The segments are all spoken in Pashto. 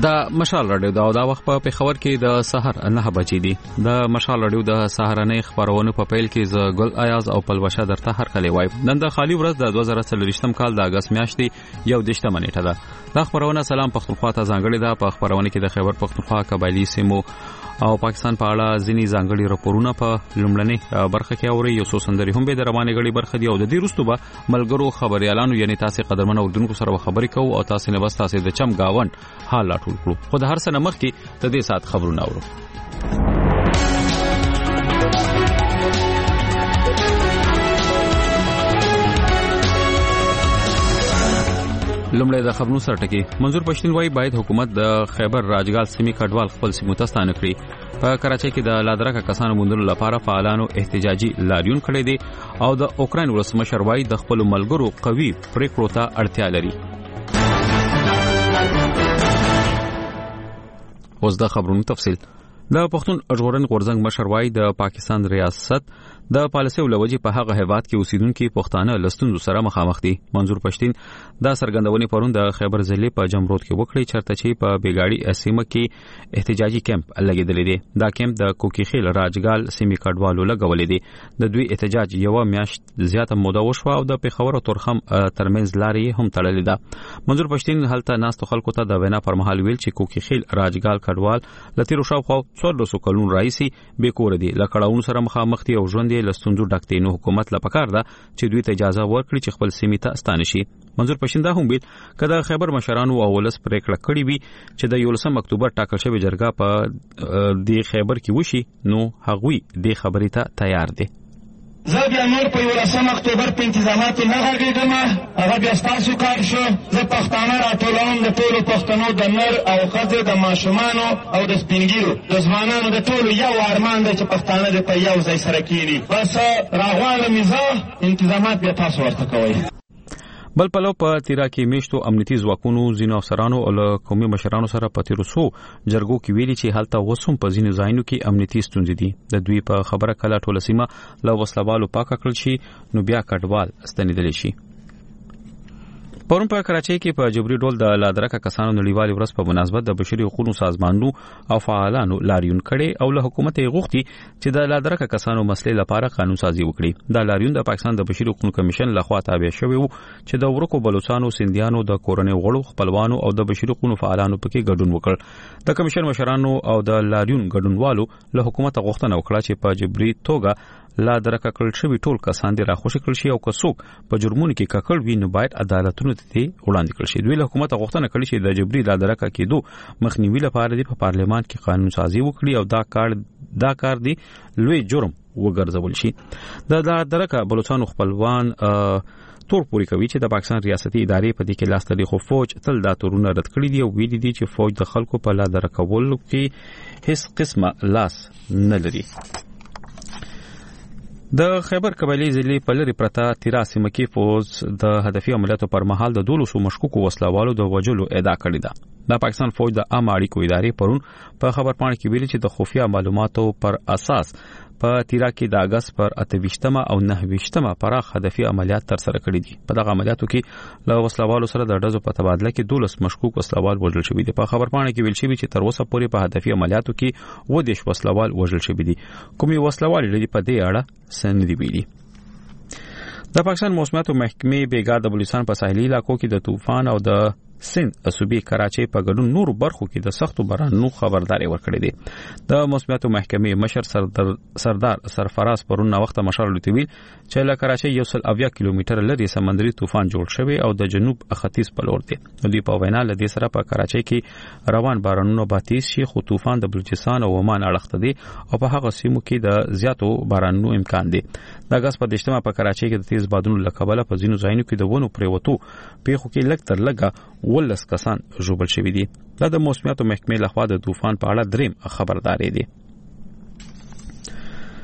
د مشال رادیو دا وخت په خبر کې د سحر 9 بجې دي. د مشال رادیو د سحرنې خبرونه په پیل کې ز ګل ایاز او پلوشه درته هر کله وای. نن د خالی ورځ د 2023م کال د اگست میاشتې 1 نیټه ده. د خبرونه سلام پښتونخوا ته ځانګړي ده. په خبرونه کې د خیبر پښتونخوا قبایلی سیمو او پاکستان په اړه ځینی ځانګړي راپورونه په لومړنۍ برخه کې اوري. یو څو سندري هم به د روانې غړي برخه دی او د دې وروسته به ملګرو خبريالانو یعنی تاسو قدرمن اوردونکو سره خبرې کوو او تاسو نه بس تاسو د چم گاوند حال ټول کړو. خو د هر څه نمخ کې د دې سات خبرونه اورو. لومړی د خبرونو سره ټکی. منظور پښتون وايي باید حکومت د خیبر راجګال سیمې کډوال خپل سیمو ته ستانه کړي. په کراچۍ کې د لادرکه کسانو موندلو لپاره فعالانو احتجاجي لاریون کړی دی او د اوکرين ولسمشر وايي د خپل ملګرو قوي پریکړو ته اړتیا لري. اوس د خبرونو تفصیل. د پښتون ژغورنې غورځنګ مشر وايي د پاکستان ریاست د پالیسي ولوجي په هغه هیواد کې اوسیدونکو پښتانه لستونو سره مخامخ دي. منظور پښتين د سرګندونې پرون د خیبر ضلع په جمرود کې وکړي چرته چې په بیګاړي اسیمه کې احتجاجي کیمپ لګیدل دي. دا کیمپ د کوکیخیل راجګال سیمې کډوالو لګولې دي. د دوی احتجاج یو میاشت زیاته موده وشو او د پیښور او تورخم ترمنځ لارې هم تړلې ده. منظور پښتين هلته ناستو خلکو ته د وینا پر مهال ویل چې کوکیخیل راجګال کډوال لتیرو شاوخوا 400 کلون رئیسي بیکور دي لکړاون سره مخامخ دي او ژوند لستونزو ډاکټي نو حکومت لپاره ده چې دوی ته اجازه ورکړي چې خپل سیمې ته ستانه شي. منظور پښتين دا هم ویل کله خیبر مشرانو او ولس پریکړه کړې وي چې د 11 اکتوبر ټاکل شوی جرګه په د خیبر کې وشي نو هغوی د خبرې ته تیار دي. زه بیا نور په 11 اکتوبر په انتظاماتو نه غږېدم، هغه بیا ستاسو کار شو. زه پښتانه راټولوم د ټولو پښتنو د نر او ښځې د ماشومانو او د سپینګیرو د ځوانانو د ټولو یو ارمان دی چې پښتانه دې په یو ځای سره کېني. بس راغواړم زه انتظامات بیا تاسو ورته کوئ. بل پلو په تیرا کې میشتو امنیتي ځواکونو ځینو افسرانو او قومي مشرانو سره په تیروسو جرګو کې ویلي چې حالت وسوم په ځینو ځایونو کې امنیتي ستونزې دي. د دوی په خبره کله ټوله سیمه له وسلوالو پاک کړل شي نو بیا کډوال ستنیدل شي. پرون په کراچۍ کې په جبري ډول د لادرکه کسانو نړیوالې ورځ په مناسبت د بشري حقوقو سازمانونو او فعالانو لاریون کړي او له حکومت یې غوښتي چې د لادرکه کسانو مسلې لپاره قانون سازي وکړي. دا لاریون د پاکستان د بشري حقوقو کمیشن لخوا تابع شوی وو چې د ورکو بلوچستانو سندیانو د کورنۍ غړو خپلوانو او د بشري حقوقو فعالانو پکې ګډون وکړ. د کمیشن مشرانو او د لاریون ګډونوالو له حکومت غوښتنه وکړه چې په جبري توګه لا درکه کړل شوی ټول کسان دې راخوشي کړل شي او کڅوک په جرمونو کې ککړ وي نو باید عدالتونو ته وړاندې کړل شي. دوی له حکومت غوښتنه کړې چې د جبري لا درکه کېدو مخنیوي لپاره دې په پارلمان کې قانون سازي وکړي او دا کار دی لوی جرم وګرځول شي. د درکه بلوچستان خپلوان تور پوری کوي چې د پاکستان ریاستي ادارې په دې کې لاس تلي خو فوج تل دا تورونه رد کړی دی او ویلي دي چې فوج د خلکو په لا درکول کې هیڅ قسمه لاس نه لري. د خیبر قبایلی ضلع په لری پرتا تیرا سیمه کې فوج د هدفي عملیاتو پر مهال د 200 مشکوکو وسلوالو د وجلو ادعا کړې ده. د پاکستان فوج د عام اړیکو ادارې پرون په خبرپاڼه کې ویلي چې د خفیه معلوماتو پر اساس په تیرا کې د اگست پر 28 او 29 پراخ هدفي عملیات تر سره کړي دي. په دغه عملیاتو کې له وسلوالو سره د ډزو په تبادله کې 12 مشکوک وسلوال وژل شوي دي. په خبرپاڼه کې ویل شوی چې تر اوسه پورې په هدفي عملیاتو کې 10 وسلوال وژل شوي دي. کومي وسلوال لري په دې اړه سن دی ویلي. د پاکستان موسمیاتو محکمې بیګا د بلوچستان په ساحلي علاقو کې د طوفان او د سند صوبې کراچۍ په ګډون نور برخو کې د سختو بارانونو خبرداري ورکړې ده. د موسمیاتو محکمې مشر سردار سرفراز پرون وخت مشر لوتویل چې له کراچۍ 180 کیلومتر لري سمندري طوفان جوړ شوی او د جنوب ختیځ په لور دی. دوی په وینا لدې سره په کراچۍ کې روان بارانونو باتیس شي خو طوفان د بلوچستان او عمان اړخته دی او په هغه سیمو کې د زیاتو بارانونو امکان دی. د اگست په 18 په کراچۍ کې د تیز بادونو لکبله په ځینو ځایونو کې د ونو پریوتو پیښو کې لږ تر لږه 10 کسان ژوبل شوي دي. دا د موسمیاتو محکمې لخوا د طوفان په اړه دریم خبرداري دي.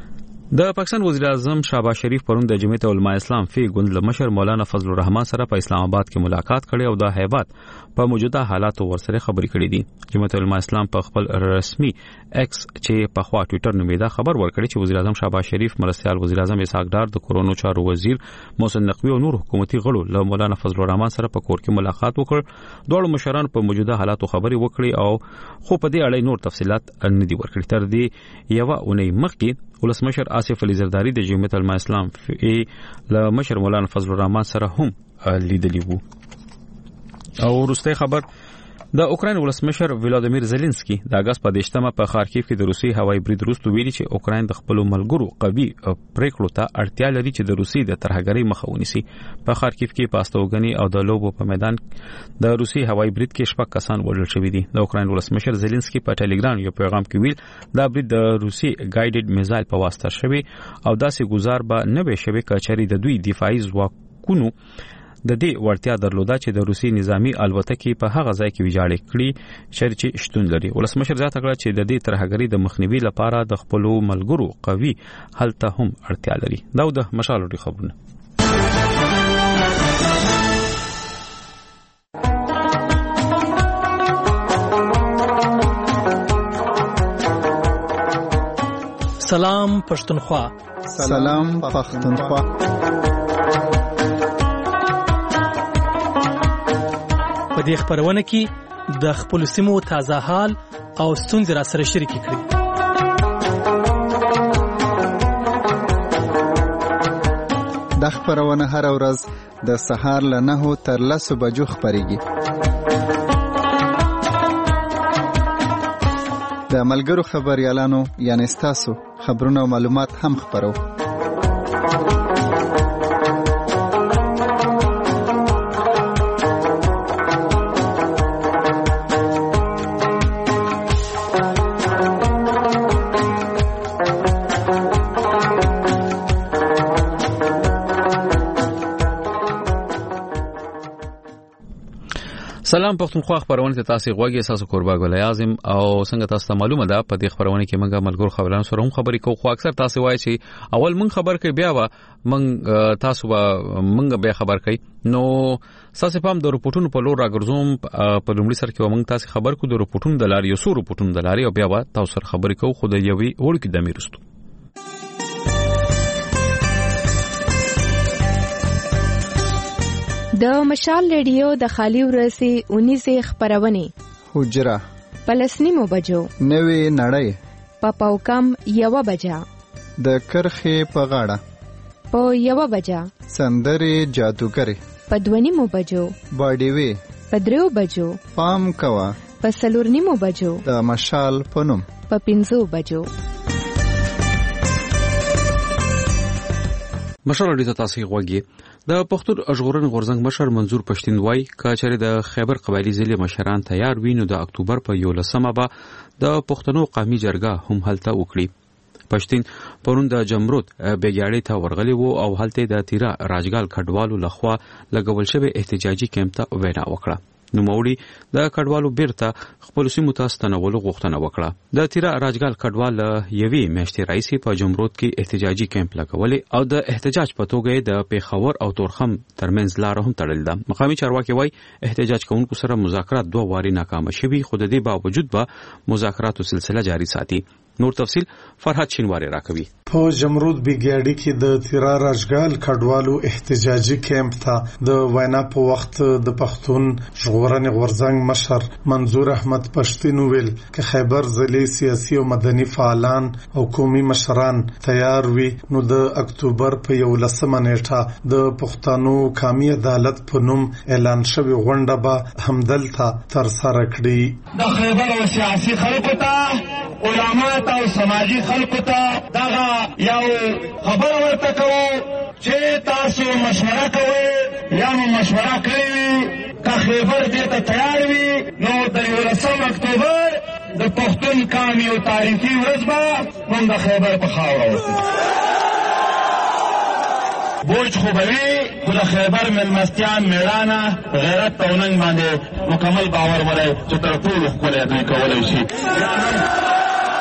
د پاکستان وزیر اعظم شهباز شریف پرون د جمعیت علماء اسلام فی ګوند له مشر مولانا فضل الرحمن سره په اسلام آباد کې ملاقات کړي او د هیبات په موجوده حالاتو ورسره خبرې کړې دي. جمعیت علماء اسلام په خپل رسمي ایکس چې په خوا ټوئیټر نومیدا خبر ورکړي چې وزیر اعظم شهباز شریف مرستيال وزیر اعظم اسحاق ډار د کورونو چارو وزیر محسن نقوی او نور حکومتي غړو له مولانا فضل الرحمن سره په کور کې ملاقات وکړ. دوه مشران په موجوده حالاتو خبرې وکړي او خو په دې اړه نور تفصيلات نه دي ورکړي. تر دې یو اونۍ مخکې ولسمشر آصف علي زرداری د جمعیت علماء اسلام له مشر مولانا فضل الرحمن سره هم لیدلی وو. او وروسته خبر د اوکراین ولسمشر ولادیمیر زيلنسکي د اگست په 18 په خارکیف کې د روسي هوایي برید وروسته ویلي چې اوکراین د خپل ملګرو قوي پریکړو ته اړتیا لري چې د روسي د ترهګرۍ مخه ونیسي. په خارکیف کې پاستوګنی او د لوبو په میدان د روسي هوایي برید کې شپږ کسان وژل شوي دي. د اوکراین ولسمشر زيلنسکي په ټلګرام یو پیغام کې ویل دا برید د روسي ګایډډ میزایل په واسطه شوی او داسې گزار به نه به شوی کچري د دوی دفاعي ځواکونو د دې ورتیا درلوده چې د روسي نظامی الوتکې په هغه ځای کې ویجاړې کړي چې شتون لري. ولسمشر زیاته کړه چې د دې ترهګرۍ د مخنیوي لپاره د خپل ملګرو قوي حل ته هم اړتیا لري. دا د مشال لري خبرونه. سلام پښتونخوا. سلام پښتونخوا. په دې خبرونه کې د خپل سیمو تازه حال او ستونزې را سره شریک کړي. د خبرونه هر ورځ د سهار له 9 تر 10 بجو خبريږي. د ملګرو خبريالانو یعنی تاسو خبرونه او معلومات هم خبرو. سلام پښتونخوا خبرونه ته تاسو غوږی اساس قربا ګل اعظم او څنګه تاسو معلومه ده په دې خبرونه کې موږ ملګرو خبرانو سره هم خبرې کوو. خو اکثر تاسو وایي چې اول موږ خبر کوي بیا موږ تاسو موږ بیا خبر کوي. نو تاسو په هم د رپورټونو په لور راګرځوم. په لومړي سر کې موږ تاسو خبر کوو د رپورټونو د لارې یو څو رپورټونو د لارې او بیا تاسو سره خبرې کوو. خو د یوې وړکې د میرستو د مشال ریډیو د خالی ورسي 19 خبرونه حجره پلسنیمو بجو نوې نړۍ پاپاو کم 1 بجا د کرخې په غاړه په 1 بجا سندري جادوګر په 2 بجو باډي وی په 3 بجو پام کوا په 4 بجو د مشال پونم په 5 بجو. مشال ډیټا تاسو غوږی د پښتون اشغورن غورزنګ مشر منظور پښتین وای کاچره د خیبر قبایلی ضلع مشران تیار وینو د اکتوبر په 11 به د پښتنو قومي جرګه هم هلته وکړي. پښتین پرون د جمرود بیګاړې ته ورغلی وو او هلته د تیرا راجګال کډوالو لخوا لګول شوی احتجاجي کیمپ ته وینا وکړه. نو موري د کډوالو بیرته خپل سیمو ته ستنولو غوښتنه وکړه. د تیرا راجګال کډوال یوې میاشتې راځي په جمرود کې احتجاجي کیمپ لګولې او د احتجاج په توګه د پیښور او تورخم ترمنځ لار هم تړل ده. مقامي چارواکي وایي احتجاج کوونکو سره مذاکرات 2 واري ناکام شوي خو د دې باوجود به مذاکراتو سلسله جاری ساتي. نور تفصيل فرحت شینواری راکوي. په جمرود بیګاړي کې د تیرا راجګال کډوالو احتجاجي کیمپ ته د وینا په وخت د پښتون ژغورن غورزنګ مشر منظور احمد پښتین ویل چې خیبر ضلع سیاسي او مدني فعالان او قومي مشران تیار وي نو د اکتوبر په 11 نیټه د پښتنو قومي عدالت په نوم اعلان شوی غونډه به همدلته تر سره کړي. د خیبر او سیاسي خلکو ته علماء او سماجی خلکو ته دغه یو خبر ورته کوو چې تاسو مشوره کوئ یا مشوره کوي که خیبر دې ته تیار وي نو د 11 اکتوبر د پښتون قومي او تاریخي ورځ به موږ د خیبر په خاوره وکړو. بوج خو به وي خو د خیبر مېلمستیان مېړانه غیرت په وننګ باندې مکمل باور ولرئ چې تر ټولو ښکلی دوی کولی شي.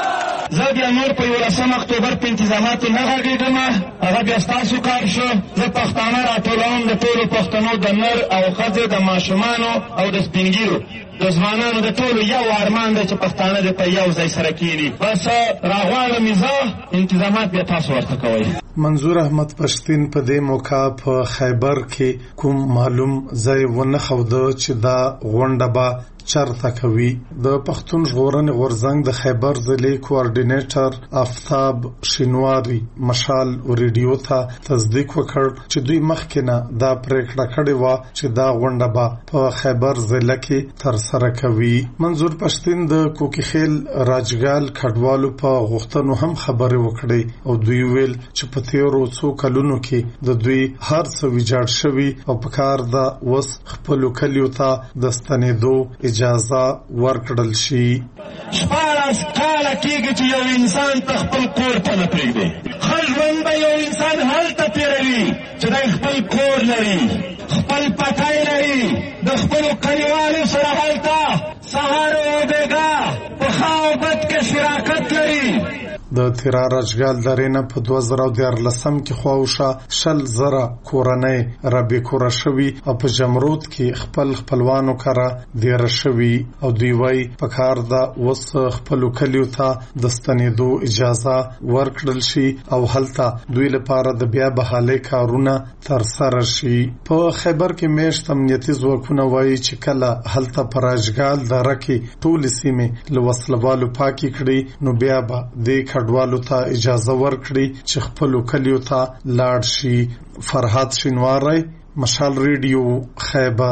زه بیا نور په 11 اکتوبر په انتظاماتو نه غږېږم، هغه بیا ستاسو کار شو. زه پښتانه راټولوم د ټولو پښتنو د نر او ښځې د ماشومانو او د سپینګیرو د ځوانانو د ټولو یو ارمان دی چې پښتانه دې په یو ځای سره کېني. بس راغواړم زه، انتظامات بیا تاسو ورته کوئ. منظور احمد پښتین په دې موقع په خیبر کې کوم معلوم ځای ونه ښوده چې دا غونډه به چرته کوي. د پښتون ژغورنې غورځنګ د خیبر ضلعې کوارډینیټر آفتاب شینواری مشال ریډیو ته تصدیق وکړ چې دوی مخکې نه دا پریکړه کړې وه چې دا غونډه به په خیبر ضلع کې ترسره کوي. منظور پښتین د کوکیخیل راجګال کډوالو په غوښتنو هم خبرې وکړې او دوی ویل چې په تیرو څو کلونو کې د دوی هر څه ویجاړ شوي او په کار ده اوس خپلو کلیو ته د ستنېدو اجازه ورکړل شي. 14 کاله کېږي چې یو انسان ته خپل کور ته نه پرېږدي. ښه ژوند به یو انسان هلته تېروي چې دی خپل کور لري، خپل پټی لري، د خپلو کلیوالو سره هلته سهار او بېګا په ښه او بد کې شراکت لري. د تیرا راجګال درې نه په 2014 کې خواوشا 100,000 کورنۍ را بېکوره شوي او په جمرود کې خپل خپلوانو کره دیره شوي او دوی وایي په کار ده اوس خپلو کلیو ته د ستنېدو اجازه ورکړل شي او هلته دوی لپاره د بیا بحالۍ کارونه ترسره شي. په خیبر کې میشت امنیتي ځواکونه وایي چې کله هلته په راجګال دره کې ټولې سیمې له وسلوالو پاکې کړي نو بیا به دې کډوالو ته اجازه ورکړي چې خپلو کلیو ته لاړ شي. فرهاد شینواری مشال ریډیو خیبر.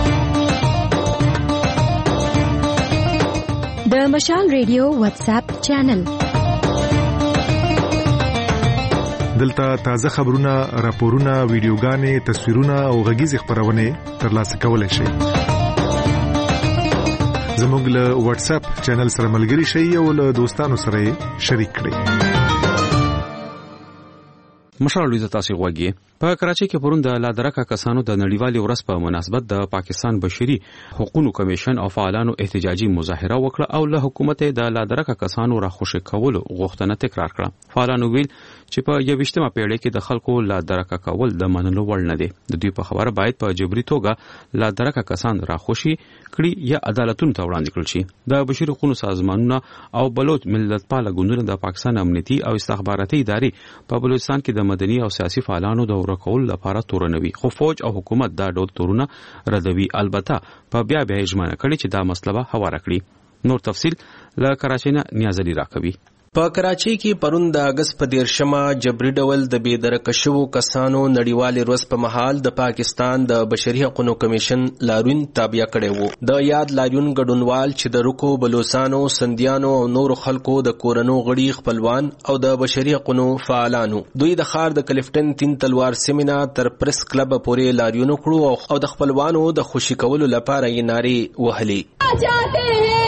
د مشال ریډیو واتس اپ چینل دلته تازه خبرونه، راپورونه، ویډیوګانې، تصویرونه او غږیز خبرونه ترلاسه کولای شئ. زموږ له واتس اپ چینل سره ملګري شئ او له دوستانو سره شریک کړئ. مشال لوی تاسو غوږی په کراچۍ کې پرون د لادرکه کسانو د نړیوالې ورځ په مناسبت د پاکستان بشري حقوقو کمیشن او فعالانو احتجاجي مظاهره وکړه او له حکومت د لادرکه کسانو راخوشي کولو غوښتنه تکرار کړه. فعالانو ویل چې په 21مه پیړۍ کې د خلکو لادرکه کول د منلو وړ نه دي. د دوی په خبره باید په جبري توګه لادرکه کسان راخوشي کړي یا عدالتونو ته وړاندې کړل شي. د بشري حقوقو سازمانونه او بلوچ ملتپاله ګوندونه د پاکستان امنیتي او استخباراتي ادارې په بلوچستان کې د مدني او سیاسي فعالانو د ورکول لپاره تورنوي، خو فوج او حکومت دا ډول تورونه ردوي. البته په بیا ژمنه کړي چې دا مسله هواره کړي. نور تفصیل له کراچۍ نه نیاز علي راکوي. په کراچۍ کې پرون د اگست په 13مه جبري ډول د بېدرکه شوو کسانو نړیوالې ورځ په مهال د پاکستان د بشري حقوقو کمیشن لاریون تابع کړی وو. د یاد لاریون ګډونوال چې د رکو بلوچستانو، سندیانو او نورو خلکو د کورنو غړي، خپلوان او د بشري حقوقو فعالانو دوی د ښار د کلفټن 3 تلوار سیمنا تر پریس کلب پورې لاریون کړو او د خپلوانو د خوشي کولو لپاره یې نارې وهلې.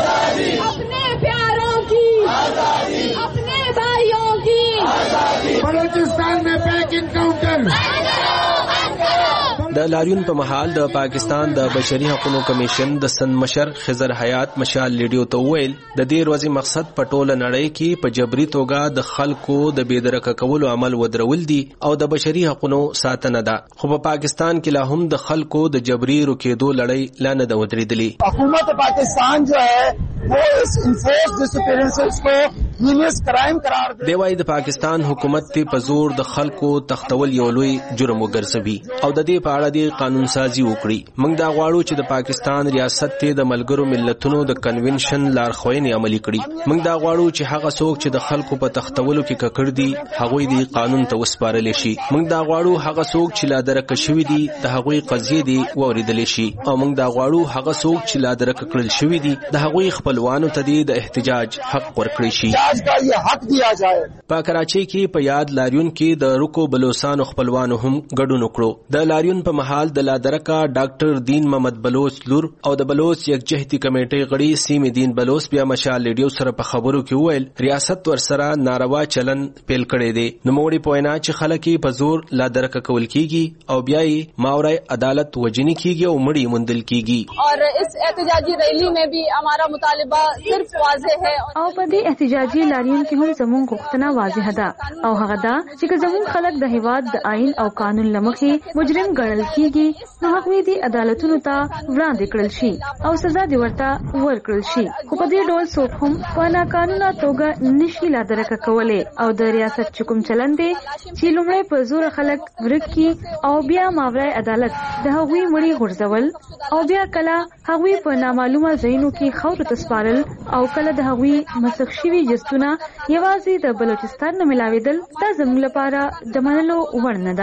अपने भाइयों की बलूचिस्तान में पैक इनकाउंटर. د لاریون په محل د پاکستان د بشري حقوقو کمیشن د سن مشر خضر حیات مشال لیډیو ته ویل د دې ورځې مقصد په ټوله نړۍ کې په جبري توګه د خلکو د بېدرکه کولو عمل ودرول دي او د بشري حقوقو ساتنه ده. خو په پاکستان کې لا هم د خلکو د جبري روکېدو لړۍ لا نه ده ودرېدلې. حکومت پاکستان جو ہے وہ اس انفورس ڈسپیرنسز کو ہینس کرائم قرار دے. دی وايي د پاکستان حکومت ته په زور د خلکو تختول یو لوی جرم وګرځوي او د دې په اړه د قانون سازي وکړي. موږ دا غواړو چې د پاکستان ریاست ته د ملګرو ملتونو د کنونشن لارښوونې عملي کړي. موږ دا غواړو چې هغه څوک چې د خلکو په تختولو کې ککړ دي هغوی د قانون ته وسپارل شي. موږ دا غواړو هغه څوک چې لادرکه شوی دي د هغوی قضیې دي ووریدل شي او موږ دا غواړو هغه څوک چې لادرکه کړل شوی دي د هغوی خپلوانو ته د احتجاج حق ورکړي شي. په کراچۍ کې په یاد لاریون کې د رکو بلوچستانو خپلوانو هم ګډون وکړو. د لاریون په محل د لادرکه ډاکټر دین محمد بلوچ لور او د بلوچ یکجهتي کمیټې غړي سیم دین بلوچ بیا مشال لیډیو سره په خبرو کې ویل ریاست ورسره ناروا چلن پیل کړی دی. نوموړي پوینا چې خلک په زور لادرکه کول کیږي او بیا یې ماورای عدالت وجنی کیږي او مړی مندل کیږي. اور اس احتجاجی ریلی میں بھی ہمارا مطالبہ صرف واضح ہے او په دې احتجاجي بوجي لاریون کې هم زموږ غوښتنه واضح ده او هغه ده چې زموږ خلک د هیواد د آئین او قانون لمخې مجرم ګڼل کیږي نو هغوی دې عدالتونو ته وړاندې کړل شي او سزا دې ورته ورکړل شي. خو په دې ډول څوک هم په ناقانونه توګه نشي لادرکه کولی او د ریاست چې کوم چلند دی چې لومړی په زور خلک ورک کی او بیا ماورای عدالت د هغوی مړي غورځول او بیا کله هغوی په نامعلومه ځایونو کې خاورو ته سپارل او کله د هغوی مسخ شوي جسدونه یوازې د بلوچستان نه ملاوېدل دا زموږ لپاره د منلو وړ نه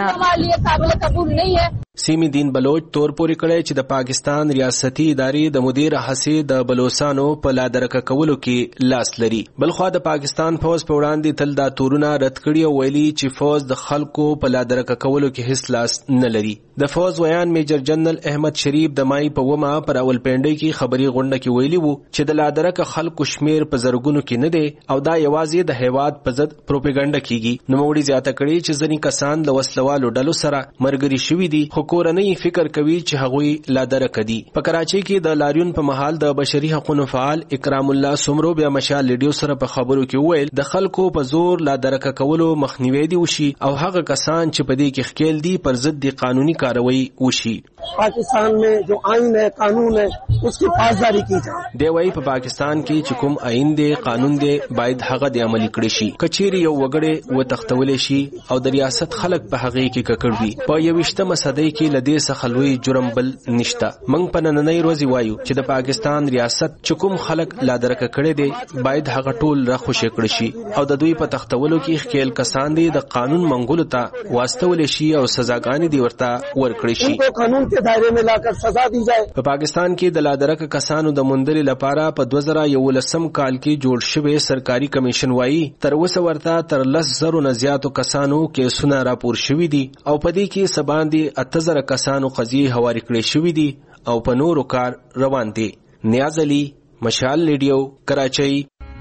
ده. سیمی دین بلوچ تور پورې کړی چې د پاکستان ریاستي ادارې د مدیر حسې د بلوچستانو په لادرکه کولو کې لاس لري. بلخوا د پاکستان فوج په وړاندې تل دا تورونه رد کړي او ویلي چې فوج د خلکو په لادرکه کولو کې هیڅ لاس نه لري. د فوج ویان میجر جنرال احمد شریف د مای په ومه پر راولپنډۍ کې خبري غونډه کې ویلي وو چې د لادرکه خلکو شمیر په زرګونو کې نه دی او دا یوازې د هیواد په ضد پروپاګاندا کیږي. نو وړي زیاته کړي چې ځینې کسان له وسلوالو ډلو سره مرګري شوي دي خو کورنۍ فکر کوي چې هغوی لادرکه دي. په کراچۍ کې د لاریون په محل د بشري حقوقو فعال اکرام الله سمرو بیا مشال لیډیو سره په خبرو کې وویل د خلکو په زور لادرکه کولو مخنیوي دی وشي او هغه کسان چې په دې کې ښکیل دي پر ضد د قانوني کاروایی وشي. पाकिस्तान में जो आइन है कानून है उसकी पासदारी की जाए. دی وايي په پاکستان کې چې کوم آئین دی قانون دی باید هغه د عملي کړی شي. کچېری یو وګړی و تختول شي او د ریاست خلک په هغه کې ککړ وي. په 21مه صدۍ کې لدې څخه لوی جرم بل نشته. موږ په نننۍ ورځ وایو چې د پاکستان ریاست چې کوم خلک لادرکه کړي دي باید هغه ټول راخوشي کړی شي او د دوی په تختولو کې ښکیل کسان دي د قانون منګولو ته واستول شي او سزاګانې دي ورته ورکړي شي. قانون के दायरे में लाकर सजा दी जाए. په پاکستان کې د لادرکه کسانو د موندلو لپاره په 2011 کال کې جوړ شوی سرکاري کمیشن وایي تر اوسه ورته تر 10,000 نه زیاتو کسانو کیسونه راپور شوي دي او په دې کې سباندې 8,000 کسانو قضیې حواله کړې شوې دي او په نورو کار روان دي. نیاز علي مشال لیډیو کراچۍ.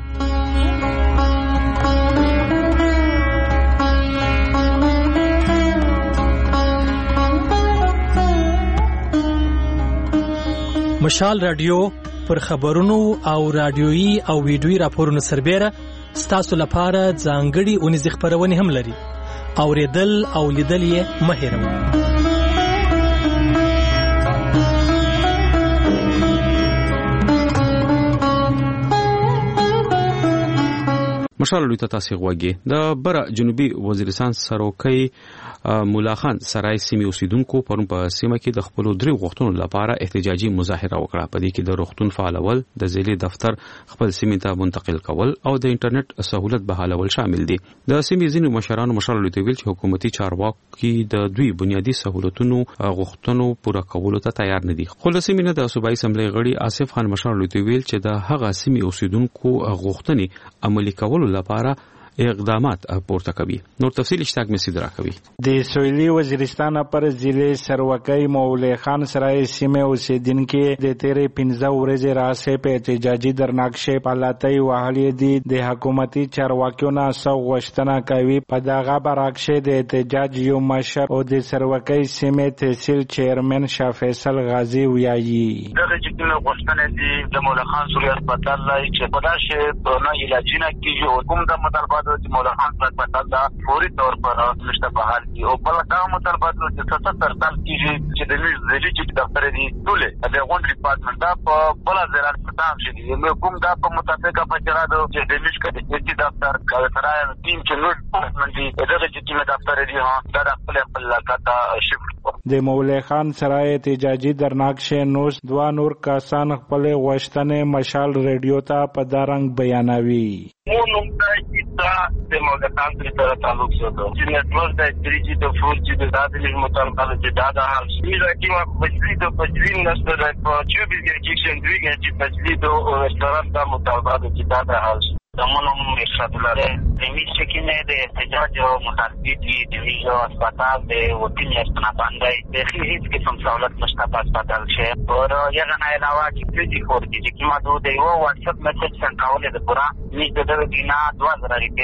مشال رادیو پر خبرونو او رادیويي او ویډیويي راپورونو سربېره ستاسو لپاره ځانګړي اونیز خبرونه هم لري. اوریدل او لیدل یې مه هېروئ. مشال لوی تاسو غوږی د بره جنوبي وزیرستان سروکي مولا خان سرای سیمې اوسیدونکو پرون په سیمه کې د خپل درې غوښتنو لپاره احتجاجي مظاهره وکړه. په دې کې د روغتون فعالول، د ځلې دفتر خپل سیمې ته منتقل کول او د انټرنیټ سہولت بحالول شامل دي. د سیمې ځینو مشرانو مشال لوی ویل چې حکومتي چارواکي د دوی بنیادی سہولتونو غوښتنو پوره کولو ته تیار نه دي. خو د سیمې نه د صوبایي اسمبلی غړي آصف خان مشال لوی ویل چې د هغه سیمې اوسیدونکو غوښتنې عملي کولو لپاره اقدامات پورته کوي. نور تفصیل اشتاق مسید را کوي. د سویلی وزیرستان پر ضلع سروکی مولا خان سرای سیمه اوسیدونکو د تیرې 15 ورځې راځي په احتجاجي درناکشه پالاتای وهلي دي. د حکومتي چارواکیو نه سو غوښتنه کوي په دغه برعکس د احتجاج یو مشر او د سروکی سیمه تحصیل چیرمن شاه فیصل غازی ویایي دغه چې غوښتنه دي د مولا خان سوري هسپتال لای چې پداشه نه علاجونه کیږي او کوم د مطالبات چې مولا خان هسپتال دا فوري طور پر نشته بحال کی او بل دا مطالبات چې 77 سال کیږي چې د ځلې چې دفتر دي ټول د غون ډپارټمنټ دا په بل ځای پټام شي نو کوم دا په متفقه فجرا د دلیش کړي چې دفتر کله سره ټیم چې نو ډپارټمنټ دي دغه چې دفتر دي ها دا خپل لکاته شفت د مولا خان سرای احتجاجي درناکشه نوس دوا نور کسان خپل غوښتنې مشال ریډیو ته په دارنګ بیانوي. مونږ د مولا خان سره تعلق ساتو چې نتورک د 3G د 4G د دادلې مطالبه چې دا حال شي راځي ما بجلی د بجلی نشته د 24 ګیجن دوی چې بجلی د رستوران د مطالبه چې دا حال شي. زمونږ مشادلاره د میشته کې نه د احتجاج او مطالبه دي د ویژه هسپتال د وطن استنا باندې د هیڅ قسم سہولت نشته په هسپتال کې اور یغه نه علاوه چې خور دي چې ما دوی د یو واتس اپ میسج څنګه د پورا نشته د دینا 2000 روپے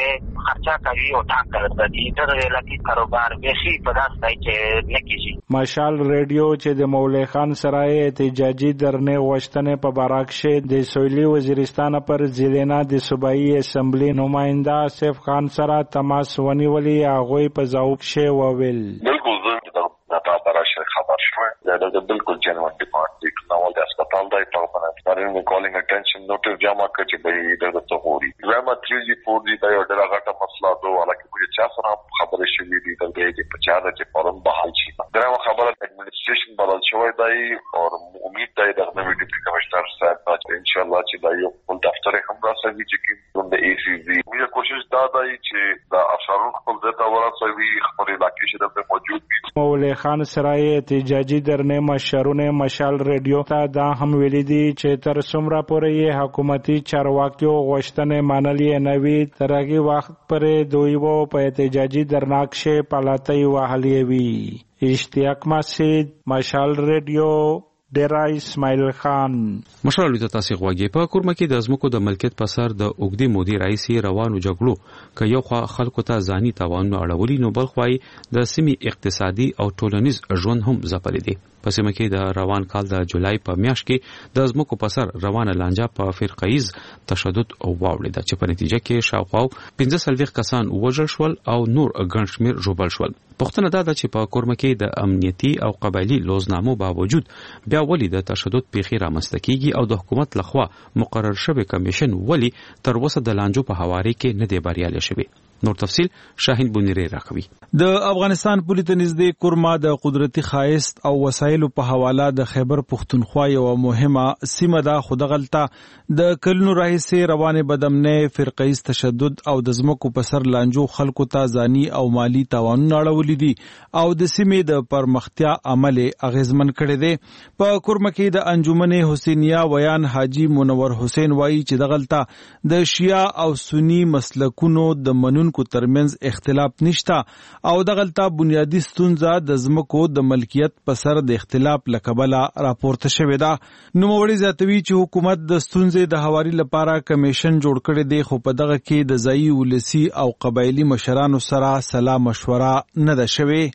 خرچه کوي او ټاکل د دې لکه کاروبار به په داس ځای کې نه کیږي. مشال ریډیو چې د مولوی خان سرای احتجاجي درنه غوښتنې په باراکشه د سویلي وزیرستان پر ضلع د صوبایي اسمبلی نماینده آصف خان سره تماس ونیولي. هغه په ځواب شه وویل بالکل زه د باراکشه خبر شوم دا بالکل جنوان ډیپارټمنټ نو د هسپتال دای په باندې کالینګ اټینشن نوټ جمع کړي به د تصوري زما 3G 4G دا یو ډېر غټه مسله ده ولکه موږ چا سره خبرې شوې دي د دې چې په چاره چې فورم بحال شي. دا خبره اډمنستریشن بدل شوی دی او امید دی د نوې ډیپټي کمشنر صاحب ان شاء الله چې دا یو خپل دفتر هم راځي چې د ACZ موږ کوشش دا دی چې دا افسران خپل ځای ورسوي خپل علاقې چې دلته موجود دي. مولوی خان سرای احتجاجي درنه مشرونه مشال ریډیو ته دا هم ویلي دي چې تر څومره پورې حکومتي چارواکیو غوښتنې منلې نه وي تر هغه وخت پورې دوی وو په احتجاجي درناکشه پالاتای وهلې وي. اشتیاق مسجد مشال ریډیو ډیرا اسماعیل خان. مشرانو ته تاسو غواګي په کورمه کې د ازمکو د ملکیت په سر د اوګدي مودي رئیس روانو جګړو ک یو خوا خلکو ته ځاني تاوان اړولي نو بل خوای د سیمې اقتصادي او ټولنیز ژوند هم ځپلې دي. په سیمه کې د روان کال د جولای په میاشت کې د ازمکو په سر روانه لانجه په فرقایز تشدد او واوړه چې په نتیجه کې شاوخوا 15 کسان وژل شول او نور ګڼ شمېر ژوبل شول. پښتنه دا چې په کورمه کې د امنیتي او قبایلی لوزنامو باوجود بیا ولې د تشدد پیښې رامنځته کیږي او د حکومت لخوا مقرر شوی کمیشن ولې تر اوسه د لانجو په حواله کې نه دی بریالي شوی. نور تفصیل شاهین بونیری راکوي. د افغانستان پولیس نږدې کورما د قدرتي خایست او وسایلو په حواله د خیبر پختونخوا یو مهمه سیمه ده. خو د غلطه د کلونو راهیسې روانه بدامنه فرقایز تشدد او د زمکو په سر لانجو خلکو ته ځاني او مالی تاوانونه اړولې دي او د سیمې د پرمختیا عمل اغیزمن کړي دي. په کورما کې د انجمن حسینیه ویان حاجی منور حسین وایي چې د غلطه د شیعه او سنی مسلکونو د منونکو ترمنځ اختلاف نشته او د غلطه بنیادی ستونزه د زمکو د ملکیت په سر د اختلاف لکبله راپورته شوې ده. نوموړي زیاتوي چې حکومت د ستونزې د هواري لپاره کمیشن جوړ کړی دی خو په دغه کې د ځایي ولسی او قبایلی مشرانو سره سلا مشوره نه ده شوې.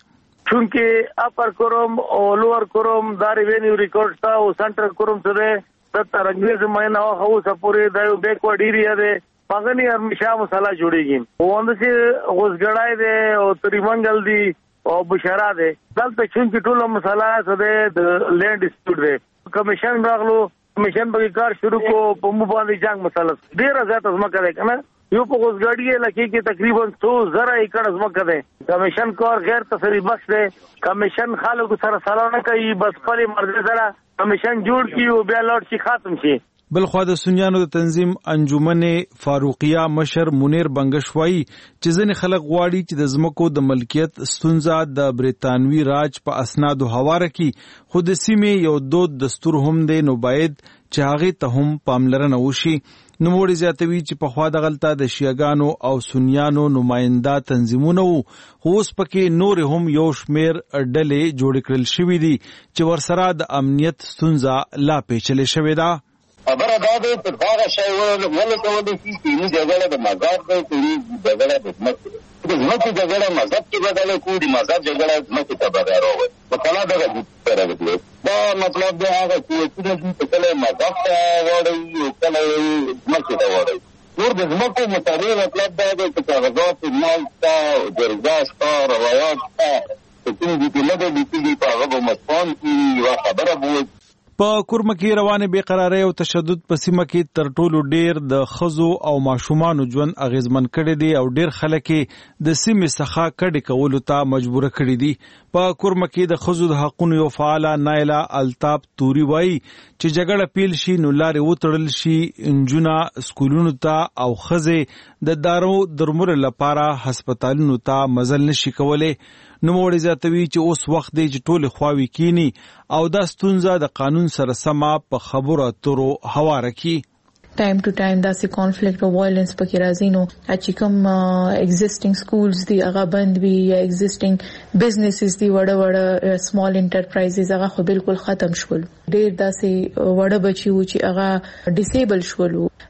چونکه اپر کوروم او لوور کوروم دا ریوینیو ریکارډ تا او سنټرل کوروم سره د انګریز مینه او سپورې د بیکورډ ایریا ده پاغنی همیشه مسله جوړیږي ووند چې غوسګړای دی او تریمنګل دی او بشرا دی دلته چې ټول مسله ده د لینډ ډیسپیوټ دی کمیشن راغلو کمیشن به کار شروع کو په مو باندې جنگ مسله ډیر زیات ازمکه ده کنه یو په غوسګړی لکه کې تقریبا 100 ایکڑ ازمکه ده. کمیشن کار غیر تصریح بخش ده. کمیشن خلکو سره سلام نه کوي بس خپل مرزه سره کمیشن جوړ کیو بیا لوټ شي ختم شي. بلخوا د سنیانو د تنظیم انجمن فاروقیه مشر منیر بنگشوایی چې ځنې خلک غواړي چې د زمکو د ملکیت ستونزه د بریتانوي راج په اسنادو حواله کی خو د سیمې یو دود دستور هم دی نو باید چې هغه ته هم پاملرنه وشي. نوموړي زیاتوي چې په خوا د غلطه د شیعاګانو او سنیانو نماینده تنظیمونه وو خو اوس پکې نور هم یو شمیر ډلې جوړ کړل شوې دي چې ورسره د امنیت ستونزه لا پیچلې شوې ده. خبره دا ده چې هغه شی ولې کولی شي چې موږ جګړه د مذهب دی چې جګړه د ځمکې د ځمکې جګړه مذهب کې بدله کړو د مذهب جګړه ځمکې ته بدله راوړي په کله دغه سره وکړو دا مطلب دی هغه چې چې کله مذهب ته وړي او کله ځمکې ته وړي نور د ځمکو مطابق مطلب دا دی چې کاغذات مال ته جرګه شته روایات ته چې کوم دي نه دي په هغه مسپان کې یو خبره بوي. په کورمه کې روانه بے قراری او تشدد په سیمه کې تر ټولو ډیر د خزو او ماشومان ژوند اغیزمن کړي دي او ډیر خلک د سیمې څخه کډې کولو ته مجبور کړي دي. په کورمه کې د خزو د حقوقو یو فعال نایلا الطاف توري وایي چې جګړه پیل شي نو لارې وتړل شي انجونا سکولونو ته او خزه د دارو درمل لپاره هسپتالونو ته مزل نشي کولای. نوموړي زیاتوي چې اوس وخت دی چې ټول خواوي کینی او دا ستونزه د قانون سره سم په خبرو اترو هواره کی. time to time داسې conflict او violence پکې راځي نو چې کوم existing schools دي هغه بند وي یا existing businesses دي وړه small enterprises هغه خو بالکل ختم شول. ډېر داسې وړه بچي و چې هغه disable شول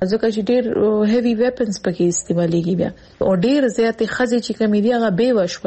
ځکه چې ډېر هیوی ویپنز پکې استعمالېږي بیا او ډېر زیات خزي چې کمی دی هغه